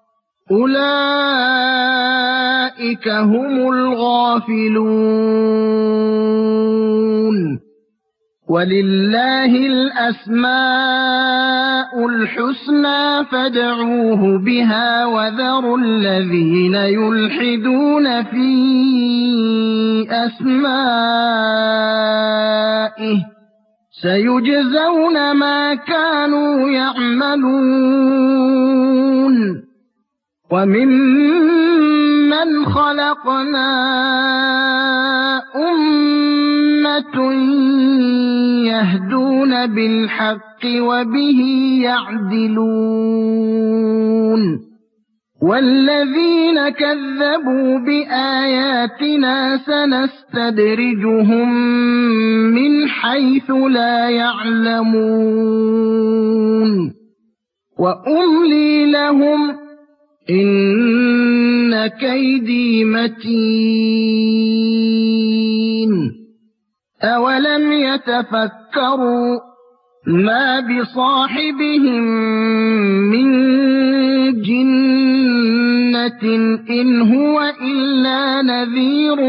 أولئك هم الغافلون وَلِلَّهِ الْأَسْمَاءُ الْحُسْنَى فَادْعُوهُ بِهَا وَذَرُوا الَّذِينَ يُلْحِدُونَ فِي أَسْمَائِهِ سَيُجْزَوْنَ مَا كَانُوا يَعْمَلُونَ وَمِمَّنْ خَلَقْنَا أُمَّةٌ يَهْدُونَ بِالْحَقِّ وَبِهِ يَعْدِلُونَ وَالَّذِينَ كَذَّبُوا بِآيَاتِنَا سَنَسْتَدْرِجُهُم مِّنْ حَيْثُ لَا يَعْلَمُونَ وَأُمْلِي لَهُمْ إِنَّ كَيْدِي مَتِينٌ أَوَلَمْ يَتَفَكَّرُوا مَا بِصَاحِبِهِم مِّن جِنَّةٍ إِنْ هُوَ إِلَّا نَذِيرٌ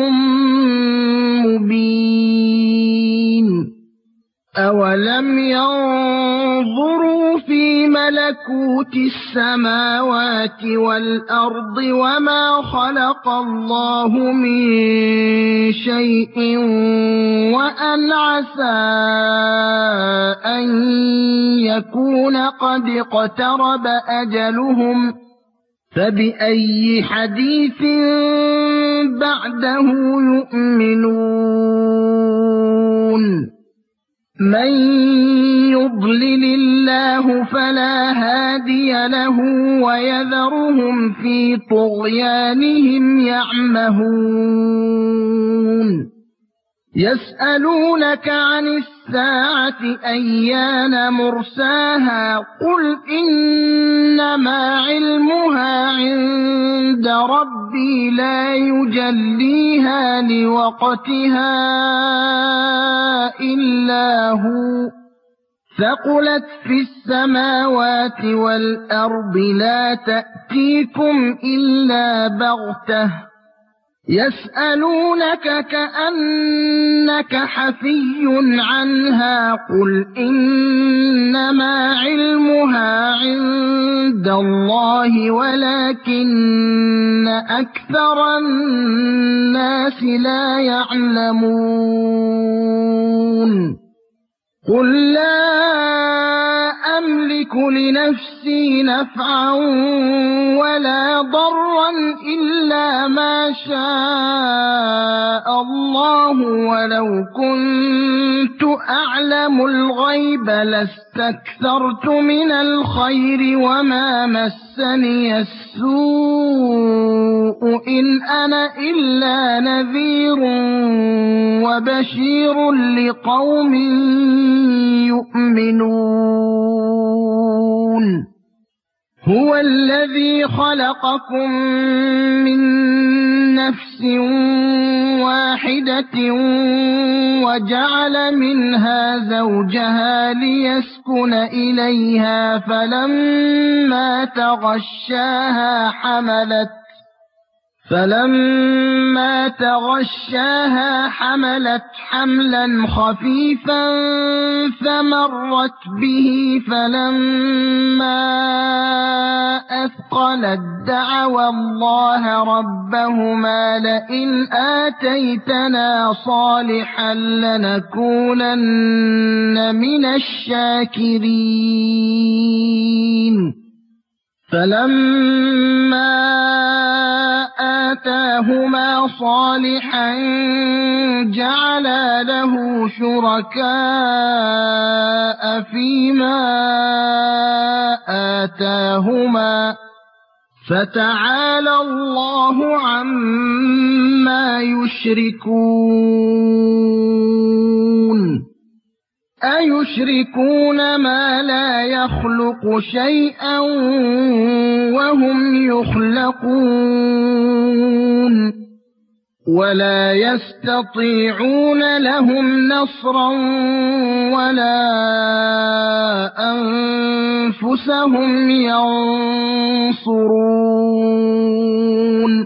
مُّبِينٌ أَوَلَمْ يَنظُرُوا فِي مَلَكُوتِ السَّمَاوَاتِ وَالْأَرْضِ وَمَا خَلَقَ اللَّهُ مِن شَيْءٍ وَأَنْ عَسَىٰ أَن يَكُونَ قَدِ اقْتَرَبَ أَجَلُهُمْ فَبِأَيِّ حَدِيثٍ بَعْدَهُ يُؤْمِنُونَ مَن يُضْلِلِ اللَّهُ فَلَا هَادِيَ لَهُ وَيَذَرُهُمْ فِي طُغْيَانِهِمْ يَعْمَهُونَ يَسْأَلُونَكَ عَنِ السَّاعَةِ أَيَّانَ مُرْسَاهَا قُلْ إِنَّمَا عِلْمُهَا عِندَ رَبِّي لَا يُجَلِّيهَا لِوَقْتِهَا إِلَّا هُوَ ثَقُلَتْ فِي السَّمَاوَاتِ وَالْأَرْضِ لَا تَأْتِيكُمْ إِلَّا بَغْتَةً يَسْأَلُونَكَ كَأَنَّكَ حَفِيٌّ عَنْهَا قُلْ إِنَّمَا عِلْمُهَا عِندَ اللَّهِ وَلَكِنَّ أَكْثَرَ النَّاسِ لَا يَعْلَمُونَ قُل لَّا أَمْلِكُ لِنَفْسِي نَفْعًا وَلَا ضَرًّا إِلَّا مَا شَاءَ اللَّهُ وَلَوْ كُنتُ أَعْلَمُ الْغَيْبَ لَاسْتَكْثَرْتُ مِنَ الْخَيْرِ وَمَا مَسَّنِيَ السُّوءُ إِنْ أَنَا إِلَّا نَذِيرٌ وَبَشِيرٌ لِقَوْمٍ يُؤْمِنُونَ هُوَ الَّذِي خَلَقَكُم مِّن نَّفْسٍ وَاحِدَةٍ وَجَعَلَ مِنْهَا زَوْجَهَا لِيَسْكُنَ إِلَيْهَا فَلَمَّا تَغَشَّاهَا حَمَلَتْ حَمْلًا خَفِيفًا فَمَرَّتْ بِهِ فَلَمَّا أَثْقَلَتْ دَعَوَا اللَّهَ رَبَّهُمَا لَئِنْ آتَيْتَنَا صَالِحًا لَّنَكُونَنَّ مِنَ الشَّاكِرِينَ فَلَمَّا آتَاهُمَا صَالِحًا جَعَلَا لَهُ شُرَكَاءَ فِيمَا آتَاهُمَا فَتَعَالَى اللَّهُ عَمَّا يُشْرِكُونَ أَيُشْرِكُونَ مَا لَا يَخْلُقُ شَيْئًا وَهُمْ يُخْلَقُونَ وَلَا يَسْتَطِيعُونَ لَهُمْ نَصْرًا وَلَا أَنفُسَهُمْ يَنصُرُونَ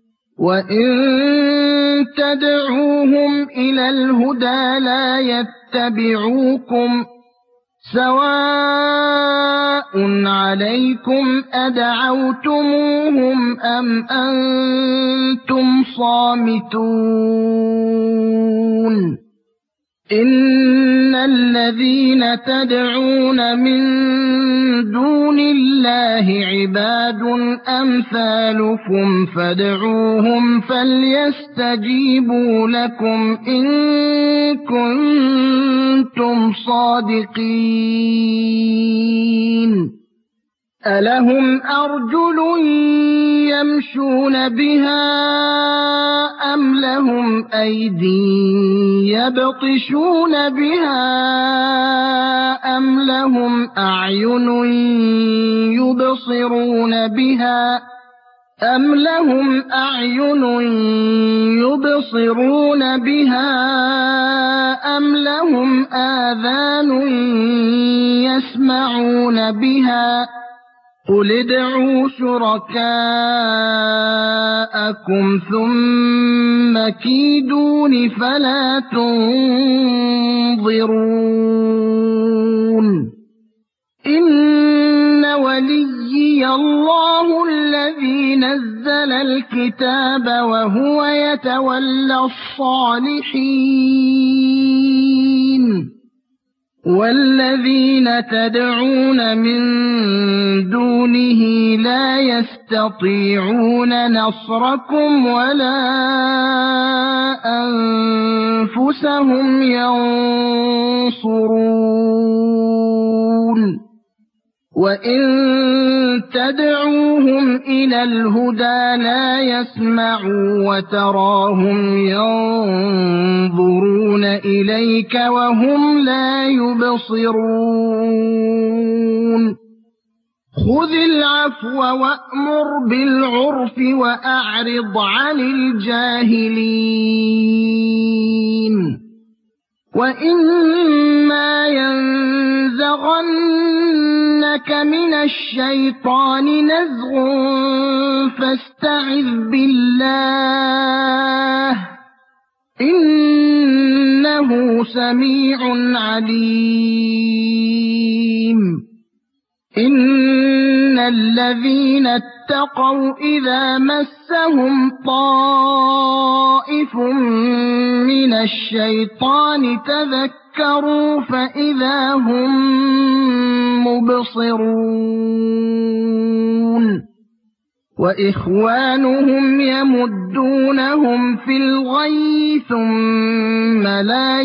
وَإِن تَدْعُوهُمْ إِلَى الْهُدَىٰ لَا يَتَّبِعُونَ يتبعوكم سواء عليكم أدعوتموهم أم أنتم صامتون إن الذين تدعون من دون الله عباد أمثالكم فادعوهم فليستجيبوا لكم إن كنتم صادقين ألهم أرجل يمشون بها أم لهم أيدي يبطشون بها أم لهم أعين يبصرون بها أم لهم آذان يسمعون بها قل ادعوا شركاءكم ثم كيدون فلا تنظرون إن وليي الله الذي نزل الكتاب وهو يتولى الصالحين والذين تدعون من دونه لا يستطيعون نصركم ولا أنفسهم ينصرون وإن تدعوهم إلى الهدى لا يسمعوا وتراهم ينظرون إليك وهم لا يبصرون خذ العفو وأمر بالعرف وأعرض عن الجاهلين وإما ينزغنك من الشيطان نزغ فاستعذ بالله إنه سميع عليم إن الذين اتقوا إذا مسهم طائف من الشيطان تذكروا فإذا هم مبصرون وإخوانهم يمدونهم في الغي ثم لا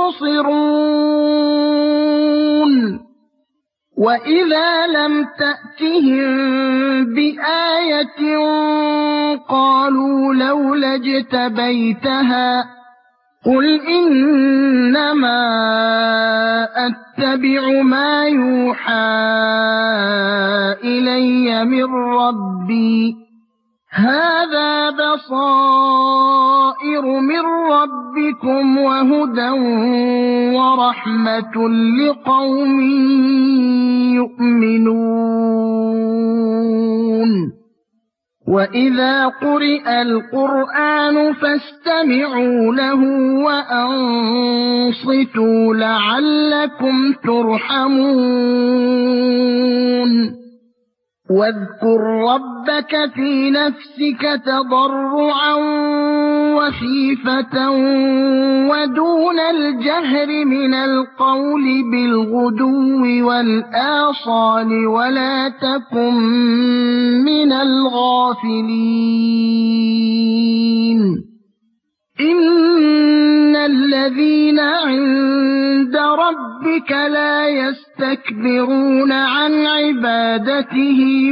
يقصرون وإذا لم تأتهم بآية قالوا لولا اجتبيتها قل إنما أتبع ما يوحى إلي من ربي هذا بصائر من ربكم وهدى ورحمة لقوم يؤمنون وإذا قرئ القرآن فاستمعوا له وأنصتوا لعلكم ترحمون واذكر ربك في نفسك تضرعا وخيفة ودون الجهر من القول بالغدو والآصال ولا تكن من الغافلين إن الذين عند ربك لا يستكبرون عن عبادته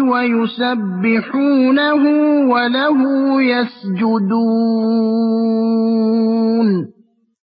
ويسبحونه وله يسجدون